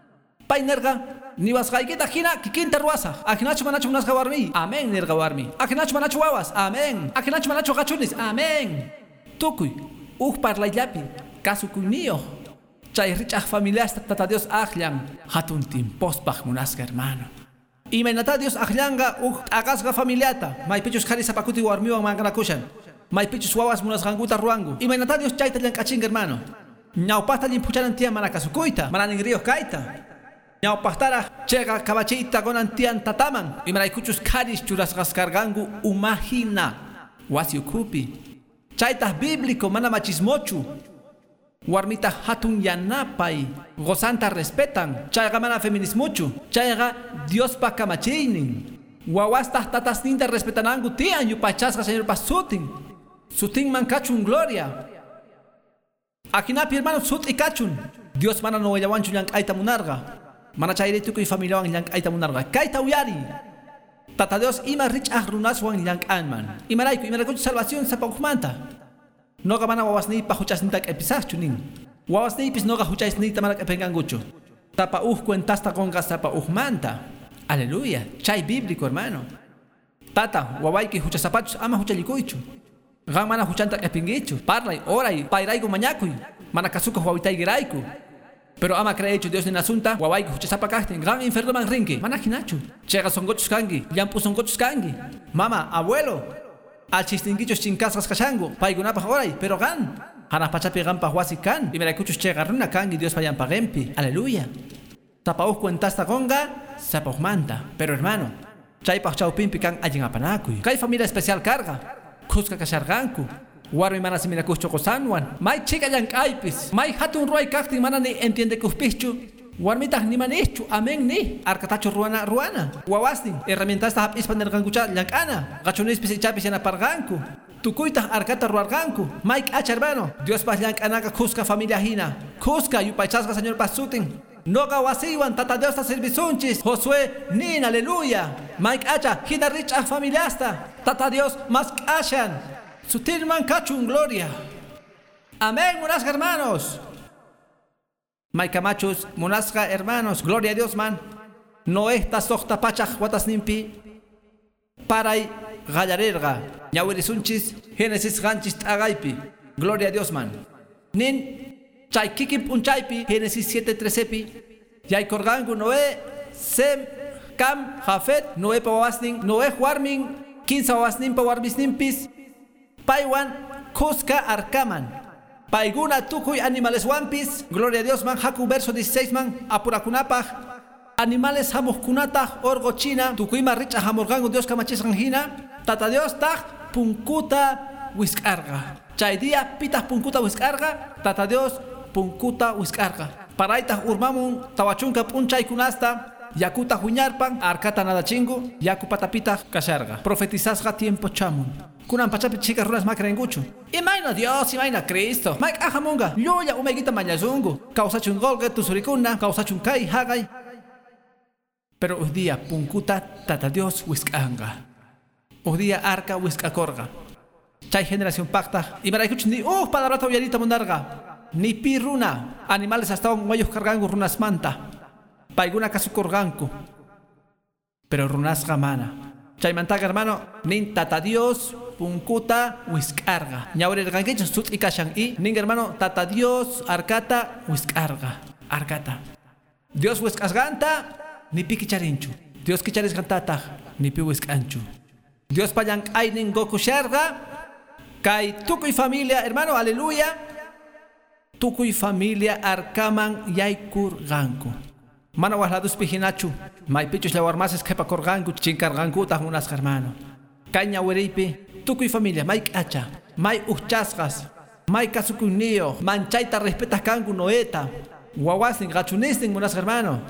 Pay nerga. Ni wasgaykita hina kikinta ruasa. Akinacho manacho munasga warmi. Amén nerga warmi. Akinacho manacho wawas. Amén. Akinacho manacho gachunis. Amén. Tukuy. Uj parlayllapi. Kasukuyniyo. Chay richaj familias tata Dios ajlan. Hatun timpospaj munasga hermano. Y menata Dios ajlanga uj agasga familiata. May pichus kari sapakuti warmiwan manganakushan. May pichus wawas munasganguta ruangu. Y menata Dios chayta llankachinga hermano. Ñaupasta limpucharan tía manakasukuyta. Mananingrios kaita. Ñaupastara chega kabachita gonan tian tataman. Y maraykuchus karis churasgas cargangu umahina. Wasiukupi. Chaytas bíblico mana machismochu. Warmita hatun yanapay. Gozanta respetan. Chayga mana feminismuchu. Chayga Dios pa kamachinin. Wawastas tatas ninta respetanangu tian yupachasga señor pasutin. Sutin man kachun gloria. Akinapi hermano sut y kachun. Dios mana no yawanchu yank aita munarga. Mana chayre tukuy familia wan yank aita munarga. Kaita uyari. Tata Dios ima rich ah runas wan yank anman. Imarayku imaraykuchu salvación sa paukmanta. Noga mana wawasni pa huchas nitak episach chunin. Wawasni pis noga huchas nita manak epengangucho. Tapa uj cuentasta gongas tapa uj manta. Aleluya. Chay bíblico hermano. Tata wawayki huchas zapachos ama huchalikuichu. Gan mana huchanta epingichu. Parlay oray pairaiku mañakuy. Mana kasuka wawitay giraiku. Pero ama creecho Dios en asunta, wawayku huchasapa kahtin, gan inferno man rinki. Mana hinachu. Chega songochus kangi, llampu songochus kangi. Mama, abuelo. Al chistinguichos chinkasgas kashangu, paigunapaj oray, pero gan. Hanas pachapi gan pahuasi kan, y merakuchus chega runa kangi Dios payan pagempi. Aleluya. Tapauj cuentasta gonga, sapauj manta. Pero hermano, chay pach chaupimpi kan allin apanakuy. Kay familia especial carga. Kuska kasharganku. Warmi mana siminakuch chokosanwan. May chica yank aipis. May hatun ruay kakti mana ni entiende kuspichu. Warmitah ni manichu. Amén ni. Arkatacho ruana ruana. Wawastin. Herramientas tahap ispan nergangucha yankana. Gachonis pis ichapis yana parganku. Tukuytah arkata ruarganku. Mike H hermano. Dios pas yankanaga kuska familia hina. Kuska yupaychasga señor pasutin. Noga wasiwan tata Dios ta servisunchis. Josué nin aleluya. Mike H hina rich ah familiasta. Tata Dios mas ashan. Sutirman cachun gloria. Amén, monasca hermanos. Maikamachus, monasca hermanos. Gloria a Dios, man. No estas sohta pachach watas nimpi. Paray gallarerga. Ñawirisunchis, Génesis ganchis agaipi. Gloria a Dios, man. Nin Chay kikin punchaypi, Génesis siete trecepi. Yay korgangu Noé, Sem, Cam, Jafet, Noé pa wawasnin, Noé warmin, quince wawasnin pa warmisninpis. Paiwan, Cusca Arcaman. Paiguna tukuy animales wampis. Gloria a Dios man, Haku verso dieciséis man, apurakunapaj. Animales hamuskunataj, orgo china, tukuyma richa hamorgangu Dios kamachisangina. Tata Dios taj, punkuta wiskarga. Chay día pitas punkuta wiskarga, Tata Dios punkuta wiskarga. Paraitas urmamun, tawachunka punchay kunasta. Yakuta huñarpan, arcata nada chingu, yaku patapita kasharga. Profetizasga tiempo chamun. Kunan pachapi chicas runas macrenguchu. Imaina Dios, imaina Cristo. Mike ajamunga, yoya umeguita mañazungu. Causachun golga tusuricuna, causachun kai hagay. Pero hoy día punkuta tata Dios wiskanga. Hoy día arca wiskakorga. Chay generación pacta. Y maraykuchun ni uh palabra tauyarita mundarga. Ni pi runa. Animales hasta un guayos cargangu runas manta. Paiguna kasukorganku. Pero runas gamana. Chaymantaga hermano, nin tata Dios punkuta wiskarga. Ñaure ganguecho sut y kashan y nin hermano tata Dios arcata wiskarga. Arcata. Dios wiskasganta ni pi kicharinchu. Dios kicharisgantata ni pi wiskanchu. Dios payan ay nin goku sharga. Kai tukuy familia hermano, aleluya. Tukuy familia arkaman yaykur ganku. Mana wahladus pihinachu. May pichus la warmases kepa korganku chinkarganku tahunas hermano. Caña weripi, tukuy familia, may kacha, may uchasgas, may kasukunio, manchaita respetas kangu noeta. Wawasin, gachunistin munas hermano.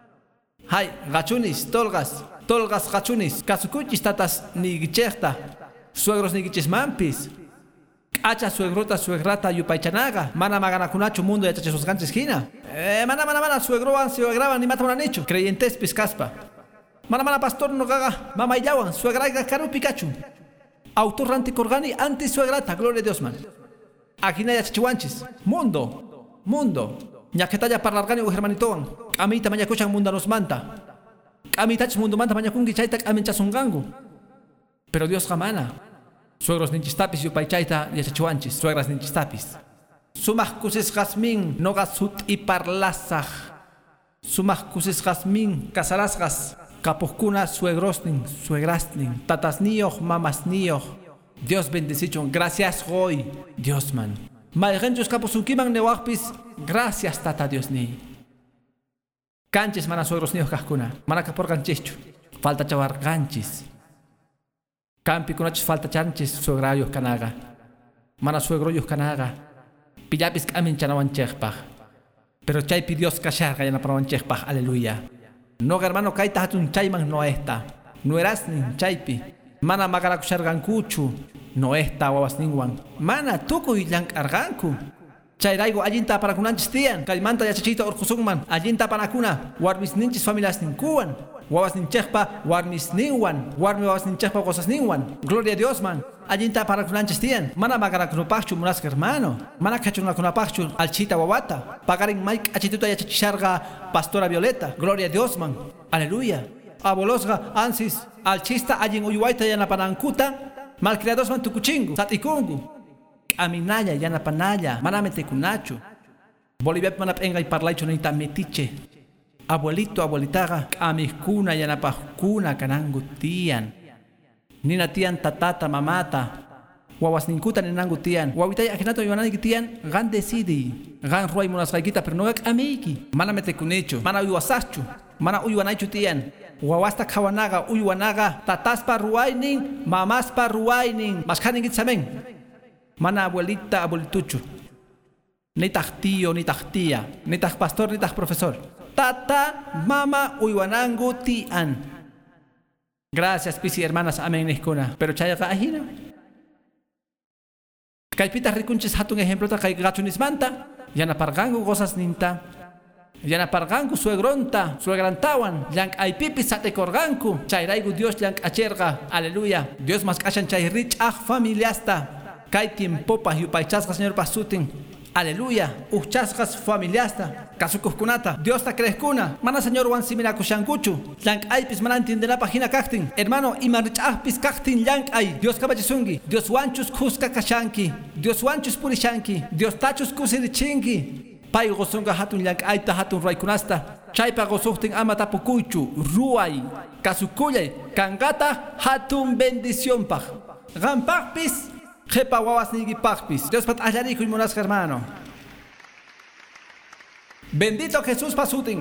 Hay, gachunis, tolgas, tolgas gachunis, kasukuchis tatas ni gichesta, suegros ni gichis mampis. Acha suegrota suegrata yupaychanaga, mana maganakunachu mundo y achache sus ganches gina. Eh, mana mana mana suegroan suegraban ni matan han hecho. Creyentes piscaspa. Mana mana pastor no gaga, mama yawan suegraiga caru Pikachu. Autor anticorgani anti suegrata, gloria a Dios man. Agina ya chichiwanchis. Mundo, mundo. Ñaquetaya parlargani o hermanitoan. Amita mañakuchan munda nos manta. Amitach mundo manta mañakungi chaitak aminchasungangu. Pero Dios jamana. Suegros ninchistapis yupaychaita yachachuanchis, suegras ninchistapis. Sumaj kusis jasmin, no gasut y parlasaj. Sumaj kusis jasmin, casarasgas, capuskuna suegrosnin, suegrasnin, tatasnioh, mamasnioh. Dios bendecichon, gracias hoy, Dios man. Maigenchus capusunkiman newakpis, gracias tata Dios ni. Canches mana suegros nios cascuna, mana capor ganchichu, falta chavar ganchis. Campi kunachis falta chanchis suegrayos kanaga. Mana suegroyos kanaga. Pillapis kamin chanawan chekpaj. Pero chay pidios kasharga yana parawan chekpaj. Aleluya. No hermano kaita hatun chayman no esta. No eras ni chaypi. Mana magarakushargan kuchu. No esta wawas ningwan. Mana tuku ilank arganku. Chayraigo allinta para kunanchis tian. Kalimanta yachachita orkusungman. Allinta panakuna. Warbis ninchis familias ninkuan. Wawas ninchekpa, warmis ninwan, warmi wawas ninchekpa cosas ninwan. Gloria a Dios man. Allinta para kunanchis tian. Mana magarakunapachu munas hermano. Mana kachunakunapachu alchita wawata. Pagarin Mike achituta yachachisharga pastora Violeta. Gloria a Dios man. Aleluya. Abolosga ansis alchista allin uyuaita yanapanankuta. Malcriados man tukuchingu. Satikungu. Aminaya yanapanaya. Mana metekunachu. Bolivia manap enga y parlaicho nita metiche. Abuelito, abuelitaga, amiskuna yanapajkuna kanangu tian. Nina tian tatata mamata. Wawas ninkuta ninangu tian. Wawitay akinato yuanangi tian, gan decidi. Gan ruay munasgaikita, pero no ek amiki. Mana metekunecho, mana uyuasachu, mana uyuanaichu tian. Wawasta kawanaga, uyuanaga, tataspa ruaynin, mamaspa ruaynin. Maskanin gitsamen. Mana abuelita, abuelituchu. Ni taj tío, ni taj tía, ni taj pastor, ni taj profesor. Tata, mama, uywanangu tian. Gracias, pisi hermanas, amén, neskuna. Pero chayaga ajina. Kaypita rikunchis hatun ejemplo ta kay gachunismanta. Yana pargangu cosas ninta. Yana pargangu suegronta, suegrantawan. Yank ay pipi sate korganku. Chayraigu Dios yank acherga. Aleluya. Dios mas kashan chay rich ah familiasta. Kay tiempo pa yupaychasga señor pasutin. Aleluya, uchasgas familiasta, kasukuskunata, Dios ta crezcuna, mana señor wan simina kushankuchu, yank ay pis mana entiende la página kaktin, hermano, imarich ah pis kaktin yank ay, Dios kabachisungi, Dios wanchus kuska kashanki, Dios wanchus purishanki, Dios tachus kusirichinki, Pay gozonga hatun llank'ayta hatun raykunasta. Chaypa gozoqtin ama tapukuychu, ruay, kasukuyay, kankata hatun bendicionpaq. Qampaqpis, qhipa wawasniykipaqpis. Diospat allarikuy munasqa hermano. Bendito Jesús pasutin.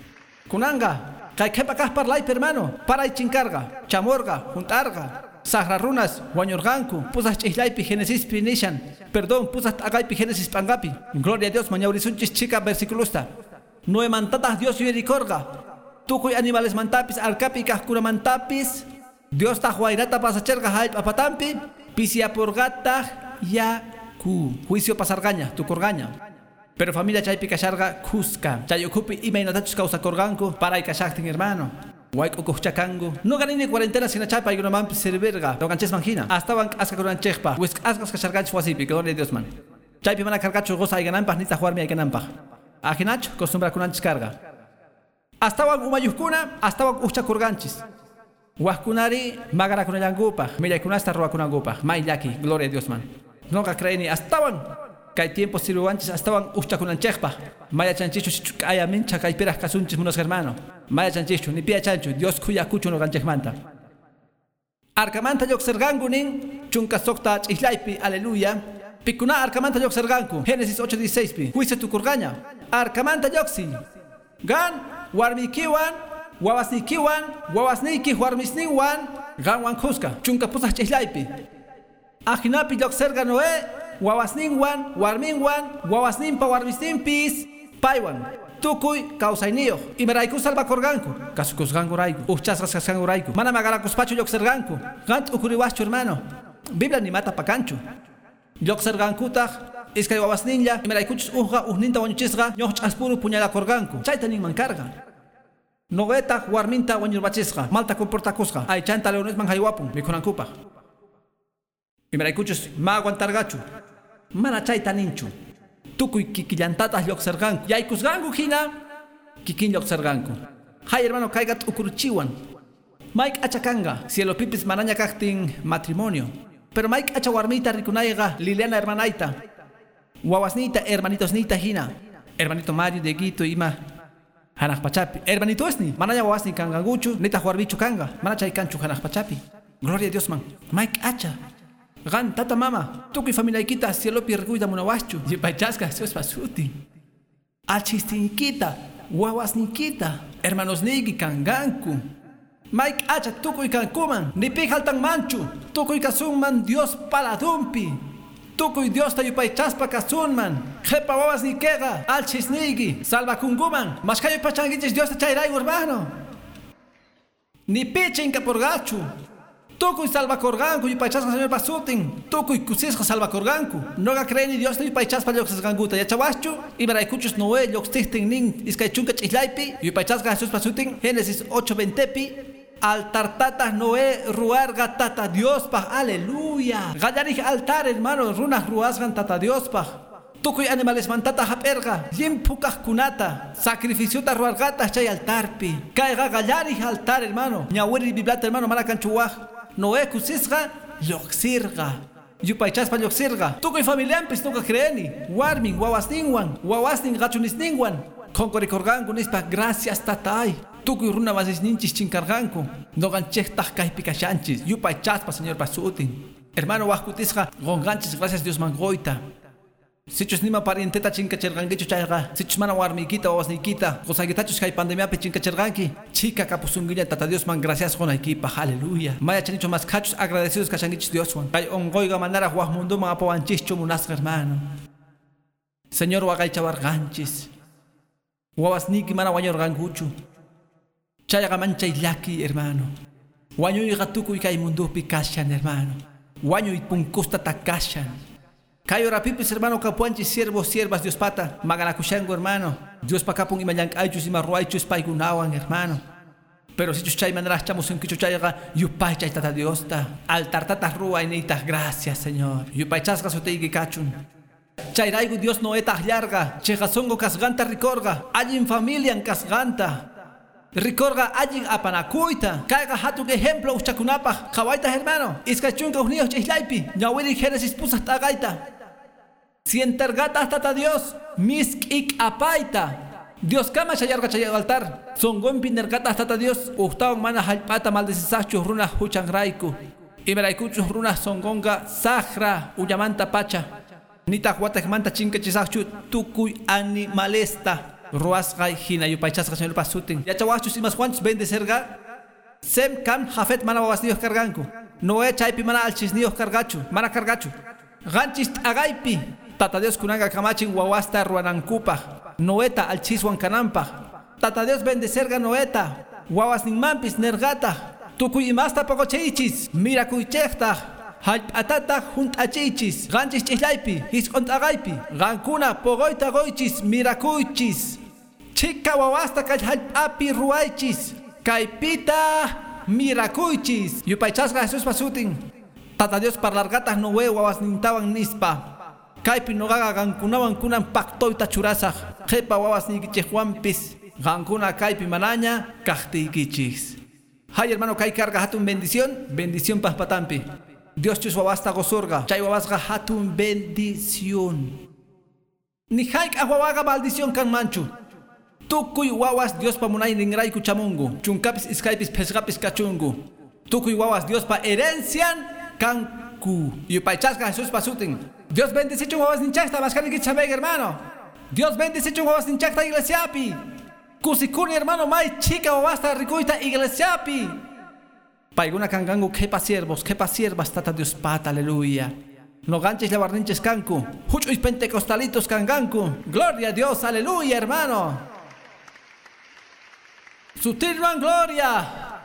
Kunanga, kay qhipa kaq parlaypi hermano, paray chinkarga, chamorga, juntarga. Sahra runas, wañurganku, pusas chihlaypi Génesis pinishan, perdón, pusas tagaypi Génesis pangapi. Gloria a Dios, mañaurisunchis chica versículosta. No emantatas Dios yuricorga. Tukuy animales mantapis, arcapi kahkura mantapis. Dios ta huayrata pasacherga hayp apatampi. Pisia purgata ya ku. Juicio pasargaña, tu corgaña. Pero familia chaypi kasharga kuska. Chayokupi imaynatachus causa corganku, para y kashaktin hermano. Waik ukuchakangu. No ganini cuarentena sin chapa y una mampi serverga. No ganches manjina. Hasta van aska kuran chekpa. Wisk askas kasharganch wasipi. Gloria a Dios man. Chaypi mana cargacho goza y ganampa nita juarmi y ganampa. Ajinach costumbra kunan carga. Hasta van umayuskuna. Hasta van ucha kurganchis. Waskunari magara kunayangupa. Mira kunasta roa kunangupa. Maylaki. Gloria a Dios man. No ga creeni. Hasta van. Kay tiempo siruanchis hasta van ucha kunan chekpa. Maya chanchichu aya mincha kay peras kasunchis munos hermano. Maya chanchichu ni pia chanchu Dios kuya kuchu no ganchemanta. Arkamanta yoxergangu nin chunka sokta islaipi aleluya. Pikuna arkamanta yoxergangu Génesis ocho dieciséis pi. Juicio tu kurgaña. Arkamanta yoxi. Gan warmikiwan wawasnikiwan wawasniki warmisniwan gan wan kuska chunka pusach islaipi. Ajinapi yoxerga noe wawasninwan warminwan wawasninpa warmisninpis paywan. Tukuy kausayniyuq imarayku salvakorganku kasukusganku rayku uchasqas kasganku rayku mana magarakuspachu lluqsirganku qant ukuriwaschu hermano Biblia nimata pakanchu lluqsirgankutaq iskay wawasninlla imaraykuchus uqa ujninta wañuchisqa ñuq ch'aspuru puñalakorganku chayta ninman karga novetaq warminta wañurbachisqa malta comportakusqa aychanta leonesman haywapun mikunankupaq imaraykuchus ma aguantargachu mana chayta ninchu tukuy kikillantatas lluqsirganku yaykusganku hina kikin lluqsirganku hay hermano kaygat ukuruchiwan mayk achakanga cielo pipis manaña kaqtin matrimonio pero mayk acha warmita rikunayqa Liliana hermanaita wawasnita hermanitosnita hina hermanito Mario Dieguito ima hanaq pachapi hermanitosni manaña wawasni kanganguchu nita warmichu kanga mana chay kanchu hanaq pachapi gloria a Dios man mayk acha gan tata mama tukuy familiaykita cielopi rikuyta munawaschu yupaychasqa Dios pasuti achistinykita wawasniykita hermanosniyki kanganku mayk acha tukuy kankuman nipi haltanmanchu tukuy kasunman Dios paladumpi tukuy Diosta yupaychaspa kasunman qhipa wawasniykiqa alchisniyki salvakunkuman mashkhayo pachankichis Diosta chayrayku hermano nipi chinkapurqachu tukuy salvakorganku yupaychasqa Señor pasutin tukuy kusisqa salvakorganku noqa creeni Diosta yupaychaspa lluqsisqankuta yachawaschu imaraykuchus Noé lluqsihtin nin iskay chunka ch'islaypi yupaychasqa Jesús pasutin Génesis ocho veinte pi altartata Noé ruarga tata Diospaq aleluya qallarij altar hermano runaq ruasqan tata Diospaq tukuy animales mantata hap'erqa limpu kaqkunata sacrificiota ruarqata chay altarpi kayqa qallarij altar hermano ñawiri biblata hermano mana kanchu waq Noé kusisqa lluqsirqa yupaychaspa lluqsirqa tukuy familianpis nuqa creeni warmin wawasninwan wawasnin qachunisninwan qonqorikorganku nispa gracias tatay tukuy runa masisninchis chinkarganku noqanchejtaq kaypi kashanchis yupaychaspa Señor pasutin hermano waqkutisqa qonqanchis gracias Dios man goyta sichus nima parienteta chinkachirqankichu chayqa sichus mana warmiykita wawasniykita qosaykitachus kay pandemiapi chinkachirqanki chika kapusunkiña tata Diosman gracias qonaykipaq aleluya maya chanichu mas kachus agradecidos kashankichus Dioswan kay onqoyqa manaraq waq munduman apawanchischu munasqa hermano Señor waqaychawarqanchis wawasniyki mana wañurqankuchu chayqa manchay llaki hermano wañuyqa tukuy kay mundupi kashan hermano wañuy punkustata kashan kay horapipis hermano kapuanchis siervos siervas Diospata maganakushanku hermano Diospa kapun ima llank'aychus ima ruaychus paykunawan hermano pero sichus chay manaraq chamusunkichu chayqa yupaychay tata Diosta altartataq ruay niytaq gracias Señor yupaychasqa sutiyki kachun chayrayku Dios Noeta allarqa chayqa songo kasqanta rikorqa allin familian kasqanta rikorqa allin apanakuyta kayqa hatun ejemplo uchakunapaq qhawayta hermano iskay chunka unidos ch'islaypi ñawiri Génesis pusaq t'aqayta Sientergata tata Dios, miskik apaita. Dios kama chayarga chay altar. Songon pinergata tata Dios, uchtawan mana halpata maldecisachu runa huchangraiku. Imeraykuchu runa songonga sahra uyamanta pacha. Nita huatekmanta chinkechisachu tukuy animalesta. Ruasgai hina yupaychasga señor pasutin. Yachawachus y más juanchos bendecerga. Sem kam jafet mana wawasnios carganku. Noe chaypi mana alchisnios cargachu. Mana cargachu. Ganchis agaipi. Tata Dios kunanga kamachin wawasta ruanankupa. Noeta alchiswan kanampa. Tata Dios bendecerga noeta. Wawas mampis nergata. Tukuy imasta pococheichis. Mira kuychechta. Halp atata junt achichis. Ganchis chihlaipi. His ont agaipi. Gankuna pogoita goichis. Mira kuychis. Chica wawasta kay halp api ruaichis. Kaipita mirakuychis. Yupaychasga Jesús pasutin. Tata Dios parlargatas no we wawas nintawan nispa. Kaipi no gaga gankunawan kunan paktoita churasaj. Jepa wawas nikichejuampis. Gankuna kaipi manaña kajtikichis. Hay hermano kai carga hatun bendición. Bendición paspatampi. Dios chus wawasta gozorga. Chay wawasga hatun bendición. Ni haik ahuawaga maldición kan manchu. Tukuy wawas Dios pa munay ningray kuchamungu. Chunkapis iskaipis pesgapis kachungu. Tukuy wawas Dios pa herencian kanku. Yupaychasga Jesús pasutin. Dios bendice chung wawas ninchakta maskani kichameg hermano. Dios bendice chung wawas ninchakta iglesiapi. Kusikuni hermano may chica wawasta rikuita iglesiapi. Paiguna kangangu kepa siervos, kepa siervas tata Dios pata, aleluya. No ganches lavarninches kanku. Huchuy pentecostalitos kanganku. Gloria a Dios, aleluya hermano. Sutirman gloria.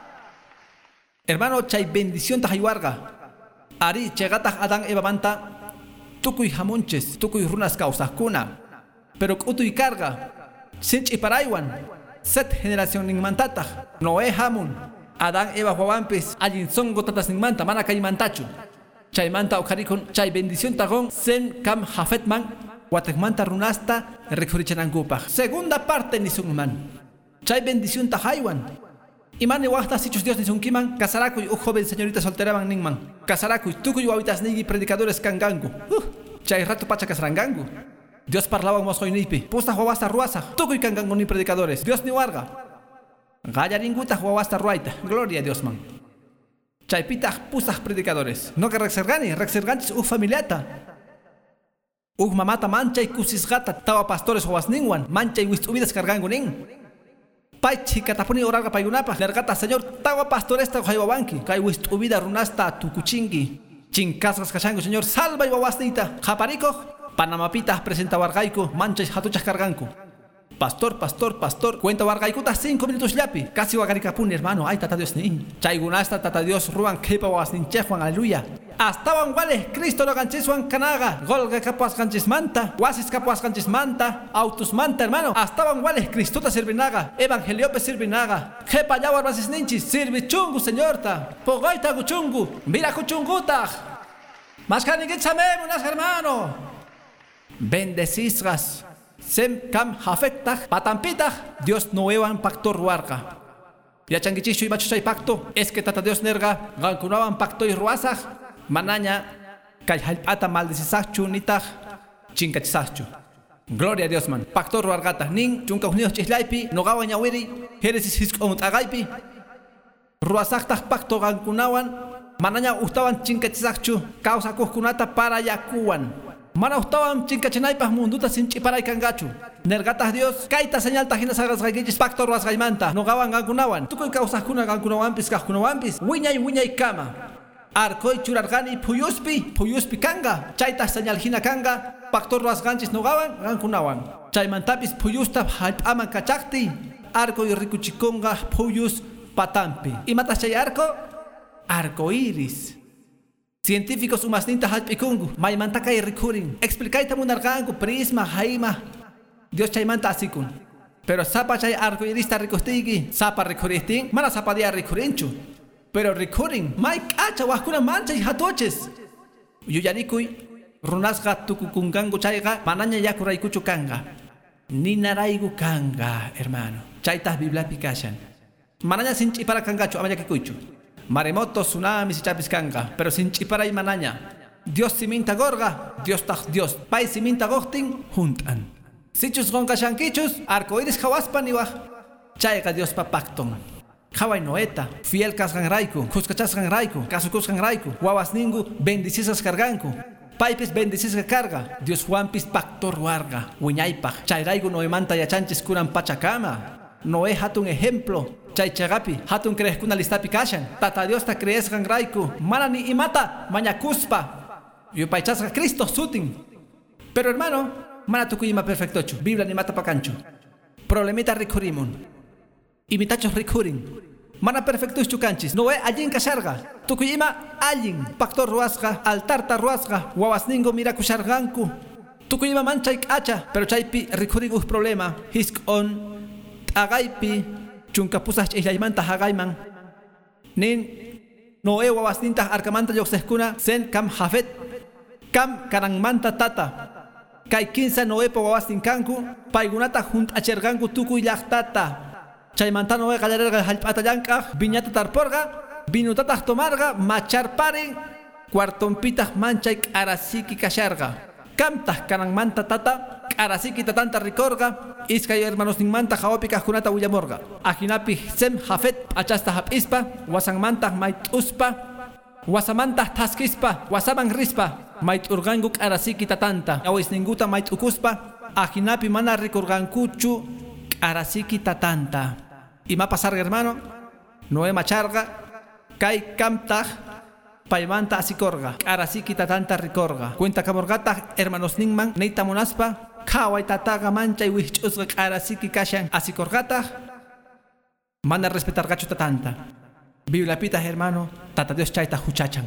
Hermano, chay bendición tajayuarga. Ari chegatah Adán Eva manta. Tukuy jamunches, tukuy runas causas kuna. Pero kutuy carga. Sinch y paraywan. Set generación ningmantata. Noé hamun. Adán Eva huawampis. Allin songo tatas ningmanta. Mana kay mantachu. Chay manta okarikon. Chay bendición tagon. Sen kam hafetman. Watekmanta runasta. Rekurichanangupaj. Segunda parte ni sungman. Chay bendición tajaywan. Imani wahta sichus Dios ni sunkiman. Casarakuy u joven señorita solteraban ningman. Casarakuy tukuy wawitas nigi predicadores kangangu. Uh, chay rato pacha casarangangu. Dios parlaba moshoy nipi. Pusta huawasta ruasa. Tukuy kangangu ni predicadores. Dios ni warga. Gallaringuta huawasta ruaita. Gloria a Dios man. Chay pitah pusta predicadores. No que rexergani. Rexerganchis u familiata. U mamata manchay kusisgata. Tawa pastores huawas ningwan. Manchay wistubidas cargangu ning. Pai chica tapuni orarga payunapa. Lergata señor tawa pastoresta jaywabanki. Kay wist ubida runasta tukuchingi. Chincasgas kachango señor salva y wawastita. Japarico. Panamapita presenta wargaiku. Manchas hatuchas carganku. Pastor, pastor, pastor. Cuenta wargaikuta cinco minutos yapi. Casi wagaricapuni hermano. Ay tata Dios nin. Chaygunasta tata Dios ruan kepa wawas ninchejuan. Aleluya. Astawan wale Cristo lo ganchisuan canaga. Golga capuas ganchis manta. Wasis capuas ganchis manta. Autos manta hermano. Astawan wale Cristota sirvinaga. Evangeliope sirvinaga. Jepa yawar basis ninchis. Sirvi chungu señorta. Pogoita guchungu. Mira kuchunguta. Mascani gitsamem unas hermano. Bendecisgas. Sem kam hafektah patampitah. Dios no evan pacto ruarga. Ya changuichishu y machusay pacto. Es que tata Dios nerga. Gankunaban pacto y ruasaj. Manaña, kay halpata maldecisachu nitah, chinkachisachu. Gloria a Dios man. Pacto ruargata nin, chunka unidos chislaipi, nogawa ñawiri, heresis hiskon agaipi. Ruasaktah pacto gankunawan, manaña ustawan chinkachisachu, causa kuskunata para yakuan. Mana ustawan chinkachinaipas munduta sin chiparay kangachu. Nergatas Dios, kaita señal tajina sagas gaigichis pacto ruasgaimanta, nogawan gankunawan. Tukoy causas kuna gankunawampis kahkunawampis, wiñay wiñay kama. Arkoy churargani puyuspi, puyuspi kanga. Chayta señal hina kanga. Pactor ruasganchis nogawan, gankunawan. Chaymantapis puyusta halpaman kachakti. Arkoy rikuchikonga puyus patampi. ¿Y matas chay arco? Arco iris. Científicos umasninta halpikungu. Maymantaka y rikurin. Explicaita munargangu prisma jaima. Dios chaymanta asikun. Pero sapa chay arco irista rikustigi. Sapa rikuristin. Mana sapa dia rikurinchu. Pero recurring, Mike acha wakuna mancha y hatoches. Yuyarikuy, runasga tukukungangu chayga, manaña yakuraykuchu kanga. Ni naraigu kanga, hermano. Chaitas biblia pikashan. Manaña sin chipara kangachu, amaya kikuchu. Maremotos, tsunamis y chapis kanga, pero sin chipara y manaña. Dios siminta gorga, Dios taj Dios. Pai siminta gogtin, juntan. Sichus gonkashankichus, arcoiris hawaspan iwaj. Chayga Dios pa pacton. Hawai noeta, fiel kasgan raiku, kuskachasgan raiku, kasukusgan raiku, wawas ningu, bendicisas carganku. Paipis bendicisga carga, Dios Juanpis pactor warga, wiñaypaj. Chayraigu noemanta yachanchis kuran pachacama. Noé hatun ejemplo, chay chagapi, hatun crees kuna listapi kashan. Tata Dios ta crees gangraiku, mana ni imata, mañacuspa. Yo paichasga Cristo sutin. Pero hermano, mana tukuyima perfectochu, Biblia ni mata pacancho. Problemita ricurimun. Imitachos ricurin. Mana perfectus chucanchis, Noé allin kasharga. Tukuyima allin, pactor ruasga, altarta ruasga, wawasningo mira kusharganku. Tukuyima manchay acha, pero chaypi ricurigus problema, hisk on. Agaipi, chunkapusas islaymanta hagaiman. Nin Noé wawasninta arkamanta yoxeskuna sen kam jafet. Kam karangmanta tata. Kai quince Noé po wawastin kanku, paigunata junt acherganku tuku llaqtata. Chaymanta Noé galerga halpata yanka, viñata tarporga, vinutata tomarga, machar paren, cuartompita manchay arasiki kasharga. Kamtah karangmanta tata, arasiki tatanta ricorga, iskay hermanos ningmanta jaopika kunata willamorga. Ajinapi sem jafet achasta hapispa, wasangmanta mait uspa, wasamanta taskispa, wasaman rispa, mait urganguk arasiki tatanta, awis ninguta mait ukuspa, ajinapi mana ricorgankuchu, arasiki tatanta. Y ma pasar hermano, Noé macharga, kai kamtah, paimanta asikorga, arasiki tatanta ricorga. Cuenta camorgata, hermanos ningman, neita monaspa, kawai tataga mancha y wichusga arasiki kashan asikorgata, manda respetar gacho tatanta. Biblia pita hermano, tata Dios chaita huchachan.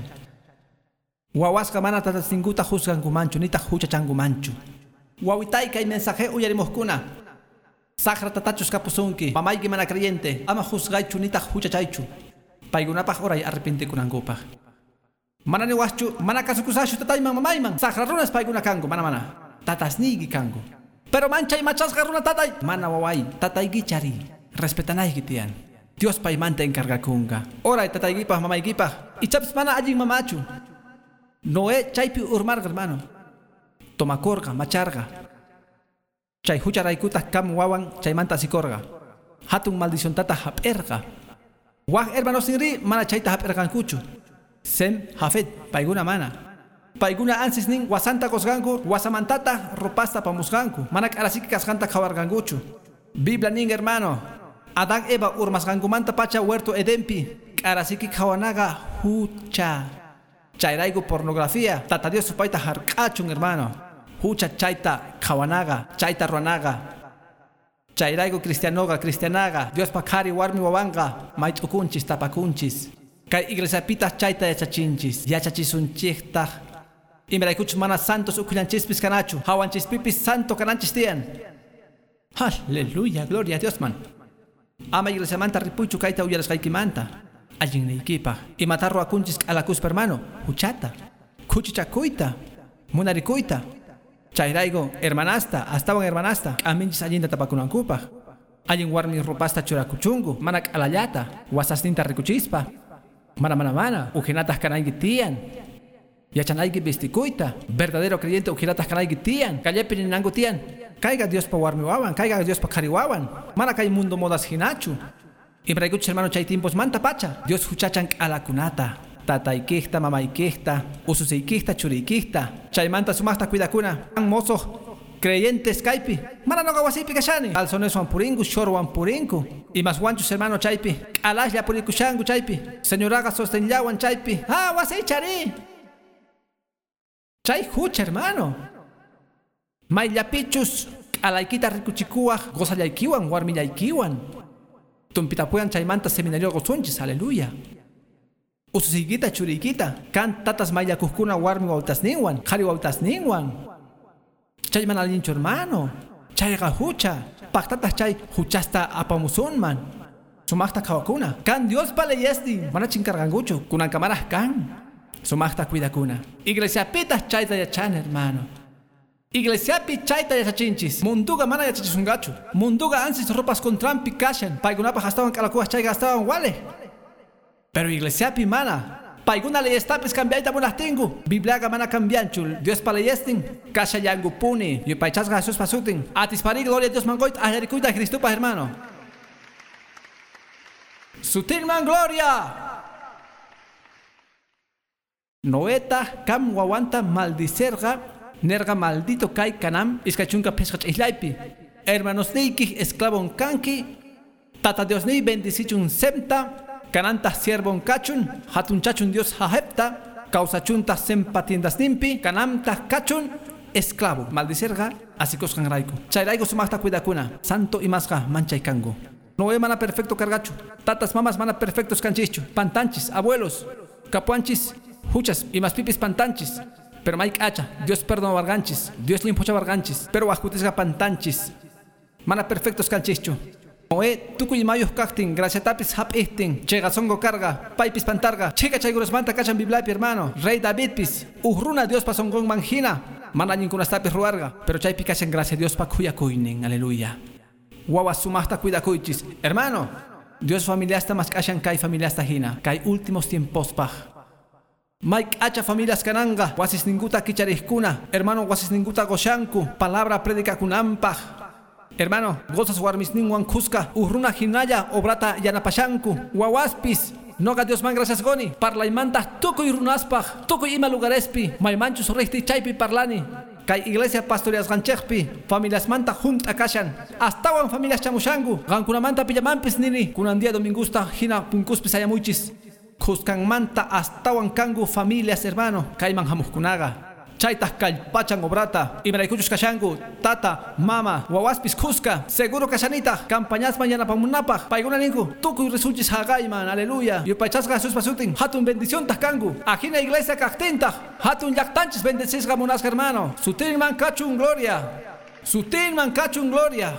Wawaska mana tata singuta juzgan gumancho, nita huchachan gumancho. Wawitaika y mensaje uyarimos kuna. Sakra tatachus kapusunki, mamayki mana creyente, ama juzgaichu nita huchachaichu. Paigunapaj oray arrepente kunangupaj. Mana ni waschu, mana kasukusashu tatayman mamayman. Sakra runas paiguna kango, mana mana. Tatas nigi kango. Pero mancha y machasga runa tatay. Mana wawai, tatay gichari. Respetanay gitian. Dios paimante encarga kunga. Oray tatay gipaj, mamay gipaj. Y chaps mana allin mamachu. Noé chaypi urmarga hermano. Toma korga, macharga. Chay hucharaikuta kam wawan chaymanta sikorga. Hatun maldición tata haperga. Waj hermano sinri mana chayta hapergan kuchu. Sem jafet paiguna mana. Paiguna ansis nin wasanta kosganku, wasamantata ropasta pamusganku. Manak arasiki kasganta kawarganguchu. Biblia nin hermano. Adán Eva urmasganku manta pacha huerto edempi. Arasiki kawanaga hucha. Chayraigu pornografía. Tata Dios supaita harkachun hermano. Hucha chaita kawanaga, chaita ruanaga. Chayraigu cristianoga, cristianaga. Dios pakari warmi wawanga. Mait ukunchis tapakunchis. Kay iglesia pita chaita yachachinchis. Yachachisunchihta. Imeraikuch mana santos ukulanchispis kanachu. Hawanchispipis santo kananchis tian. Aleluya, gloria a Dios man. Ama iglesia manta ripuchu kaita uyaras kaikimanta. Allin neikipa. Y matarro akunchis alakus hermano. Huchata. Kuchichakuita. Munarikuita. Chayraigo, hermanasta, hasta un hermanasta. Aminchis allinda tapakunankupa. Allin warmi ropasta churakuchungu. Manak alayata. Wasastinta rikuchispa. Mana mana mana. Ujinatas kanaygitian. Yachanaygi bestikuita. Verdadero creyente ujinatas kanaygitian. Kallepin nangutian. Caiga Dios pa warmiwawan. Caiga Dios pa kariwawan. Mana kay mundo modas hinachu. Imraikuch hermano chay tiempos manta pacha. Dios huchachan alakunata. Tataykihta, mamaykihta, ususaykihta, churiykihta. Chaymanta sumasta cuidakuna. Ang mozo creyentes kaypi. Mana no gawasipi kashani. Alzones wampuringu, shor wampurinku. Y más wanchus hermano chaypi. Alashya purikushangu chaypi. Señoraga sostenyawan chaypi. Ah, wasay chari. Chay hucha hermano. Mayllapichus. Alaykita rikuchikuaj. Gozallaykiwan, warmillaykiwan. Tumpitapuyan chaymanta seminario gozunchis. Aleluya. Ususigita churikita, kan tatas maya kuskuna warmi wautas ningwan, kari wautas ningwan. Chay man alincho hermano, chay gahucha, paktatas chay huchasta apamusunman. Sumakta kawakuna, kan Dios pale yesti, mana chinkargangucho, kunan kamaras kan. Sumakta cuidakuna. Iglesia pitas chayta yachan hermano. Iglesia pi chayta yachachinchis. Munduga mana yachachisungachu. Munduga ansis ropas con trampi kashan. Paigunapa gastaban kalakuas chay gastaban wale. Pero iglesia pi mana, Paiguna leyes tapis cambiaita monastingu. Biblia mana cambianchul. Dios para leyestin. Kasha yangu puni. Y paichas Jesús pasutin. Atis pari gloria a Dios mangoit. Ajerikuita Cristo pa hermano. Sutilman gloria. Noeta kam wawanta maldicerga. Nerga maldito kai kanam. Iskachunka pescach islaipi. Hermanos neiki esclavon kanki. Tata Dios ni bendicichun semta. Cananta siervon cachun, hatun chachun Dios hajepta, causa chunta sempatiendas nimpi, canamta cachun, esclavo, maldicerga, así coscan raico. Chairaigo sumasta cuidacuna, santo y masga, mancha y cango. No es mana perfecto cargacho, tatas mamas mana perfectos canchicho, pantanchis, abuelos, capuanchis, huchas y más pipis pantanchis. Pero Mike hacha, Dios perdona varganchis, Dios limpocha varganchis, pero ajutisga pantanchis, mana perfectos canchicho. Oe, tukuy mayos cactin, gracia tapis hap istin, chega songo carga, paipis pantarga, chica chaiguros manta cachan biblaipi hermano, rey David pis, uhruna Dios pa songong manjina, manañin kunas tapis ruarga, pero chaypi cachan gracia Dios pa kuya kuinin, aleluya. Wawa sumasta cuida kuichis, hermano, Dios familiasta mas cachan kai familiasta hina, kai últimos tiempos paj. Mike hacha familias cananga, wasis ninguta kichariskuna, hermano wasis ninguta goshanku, palabra predica kunampaj. Hermano, gozas warmis ninguan cusca, urruna hinaya, obrata yanapashanku, wawaspis, noga Dios man gracias goni, parla y manta, tuco y runaspaj, tuco y ima lugarespi, maimanchus resti chaipi parlani, kai iglesia pastorias ganchekpi, familias manta junta kashan, astawan familias chamushangu, gankuna manta pillamampis nini, kunan día domingusta, hina punkuspis ayamuchis, cuscan manta astawan kangu familias hermano, kaiman hamuskunaga. Chaitas kalpachan obrata, imaraykuchus kashangu, tata, mama, wawaspis kuska, seguro kashanita, campañas mañana pamunapaj, paiguna ninku, tukuy resulchis hagayman, aleluya, y pachas Jesús pasutin, hatun bendición taskangu, ajina iglesia kaktinta, hatun yaktanchis bendecis gamunas hermano, sutilman kachun gloria, sutilman kachun gloria.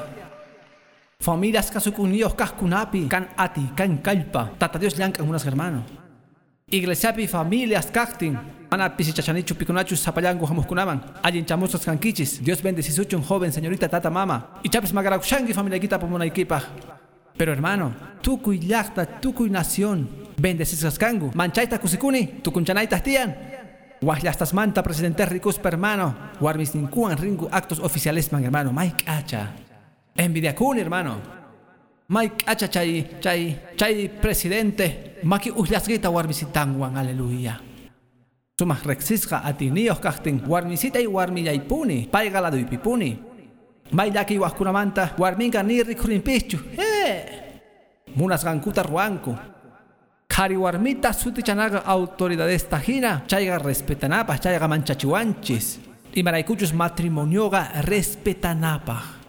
Familias kasukunios kaskunapi, kan ati, kan kalpa, tata Dios llankan unas hermano. Iglesiapi familias kaktin, mana pisichachanichu picunachu zapayangu jamuskunaman, allin chamusas kankichis, Dios bendecisuchun joven señorita tata mama, y chapis magarakushangi familia quita pomonaikipa. Pero hermano, tukuy llakta, tukuy nación, bendecisas kangu, manchaita kusikuni, tukunchanaitas tian. Wajlastas manta presidente ricus hermano, warmis ninkuan ringu actos oficiales man hermano, Mike hacha. Envidia kun hermano. Mike hacha chay, chay, chay presidente, maki ujlasgita warmisitangwan, aleluya. Sumas rexisga atinios kaktin, warmisita y warmillaipuni, paigalado y pipuni. Maylaki waskunamanta, warminga ni rikurimpichu, eh. Munas gankuta ruanku. Kari warmita sutichanaga autoridades tajina, chayga respetanapa, chayga manchachuanchis. Y maraykuchus matrimonioga respetanapa.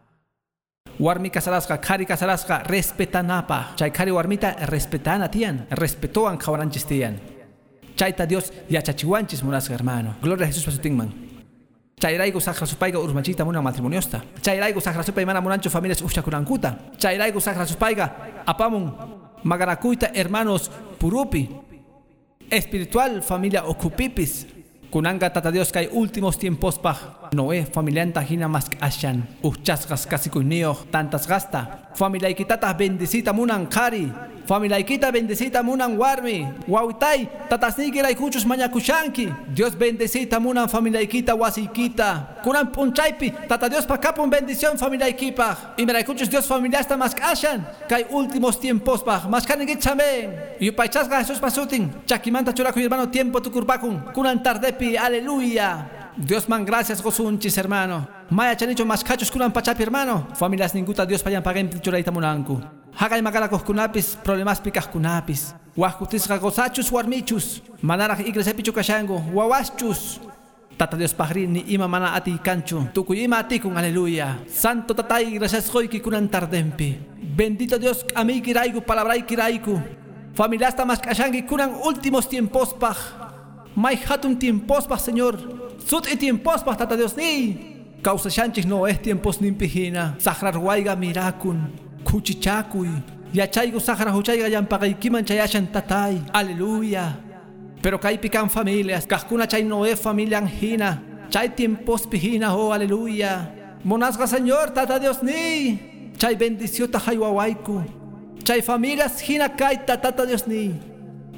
Warmi casarasca, cari casarasca, respetanapa. Chay cari warmita respetana tian, respetoan kawaranchis tian. Chayta Dios yachachiwanchis munas hermano. Gloria a Jesús pasutingman. Chayraigo sakra supaiga urmachita muna matrimoniosta. Chayraigo sakra supay mana munancho familias uschakurankuta. Chayraigo sakra supaiga apamun magarakuita hermanos purupi. Espiritual familia okupipis. Kunanga tata Dios kay últimos tiempos paj. Noé familianta hina mas ashan. Uchasgas casi kuinio tantas gasta. Familia ikitata bendecita munan kari. Familia ikita bendecita munan warmi. Wautai tatasniki raikuchus mañakushanki. Dios bendecita munan familia ikita wasikita. Kunan punchaipi tata Dios pa kapun bendición familia ikipa. Y meraikuchus Dios familia hasta mas ashan. Kay últimos tiempos paj. Mas kanigit chamen. Y paichasga Jesús pasutin. Chakimanta churaku hermano tiempo tu kurpakun. Kunan tardepi. Aleluya. Dios man gracias gosunchis hermano. Maya chanicho mas cachos kunan pachapi hermano. Familias ninguta Dios payan paguen churaita munanku. Hagay magalakos kunapis problemas pikas kunapis. Wakutisga gozachus warmichus. Manaraj iglesia pichu kashango. Wawaschus. Tata Dios pagrin ni ima mana ati kanchu. Tukuy ima atikun aleluya. Santo tatay gracias hoyki kunan tardempi. Bendito Dios ami kiraiku palabray kiraiku. Familias tamas kashangi kunan últimos tiempos paj. May hatun tiempos pa Señor. Sut y tiempos pa tata Dios ni. Causa shanchis no es tiempos nimpijina. Sahrar huayga mirakun. Kuchichakuy. Yachaygo sahra huchayga yampagaykiman chayashan tatay. Aleluya. Pero kay pican familias. Kahkuna chay no es familia anjina. Chay tiempos pijina oh aleluya. Monasga Señor tata Dios ni. Chay bendición tajay wawaiku. Chay familias hina kay tata Dios ni.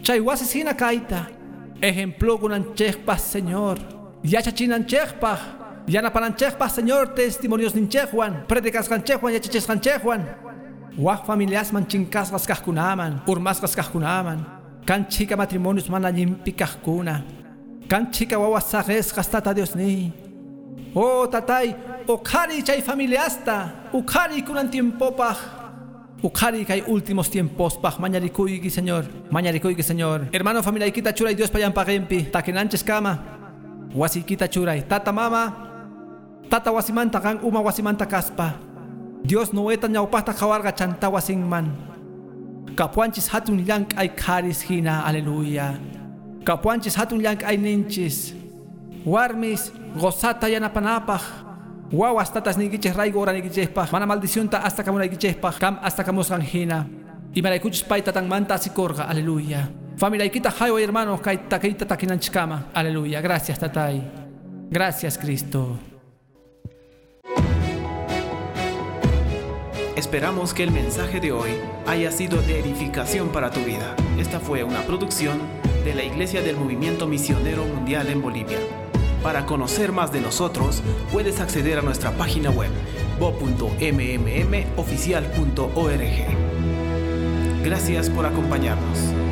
Chay wasisina kaita. Ejemplo kunanchekpa, Señor. Yachachinanchekpa. Yanapananchekpa, Señor, testimonios ninchekwan. Predicas kanchekwan, yachiches kanchekwan. Waj familias man chinkasgas kahkunaman. Urmasgas kahkunaman. Kan chica matrimonios man allimpi kahkuna. Kan chica wawasages gastata Dios ni. Oh tatay, ukari chay familiasta. Ukari kunan tiempopaj. Ukari kay últimos tiempos paj. Mañarikuyki, Señor. Mañarikuyki, Señor. Hermano familia ikita churay Dios payan pagempi. Takinanches kama. Wasikita churay. Tata mama. Tata wasimanta kan uma wasimanta kaspa. Dios no eta ñaupasta kawarga chanta wasingman. Kapuanchis hatun llank ay karis hina. Aleluya. Kapuanchis hatun llank ay ninchis. Warmis gozata yanapanapaj. Wawas tatas nigiches raigo ora nigichespaj. Mana maldicionta hasta kamuna nigichespaj. Kam hasta kamusgan hina. Y maraykuchis paita tan manta asikorga. Aleluya. Familia ikita hayo hermanos kaita kaita takinanchikama. Aleluya. Gracias tatay. Gracias Cristo. Esperamos que el mensaje de hoy haya sido de edificación para tu vida. Esta fue una producción de la Iglesia del Movimiento Misionero Mundial en Bolivia. Para conocer más de nosotros, puedes acceder a nuestra página web bo punto m m m oficial punto org. Gracias por acompañarnos.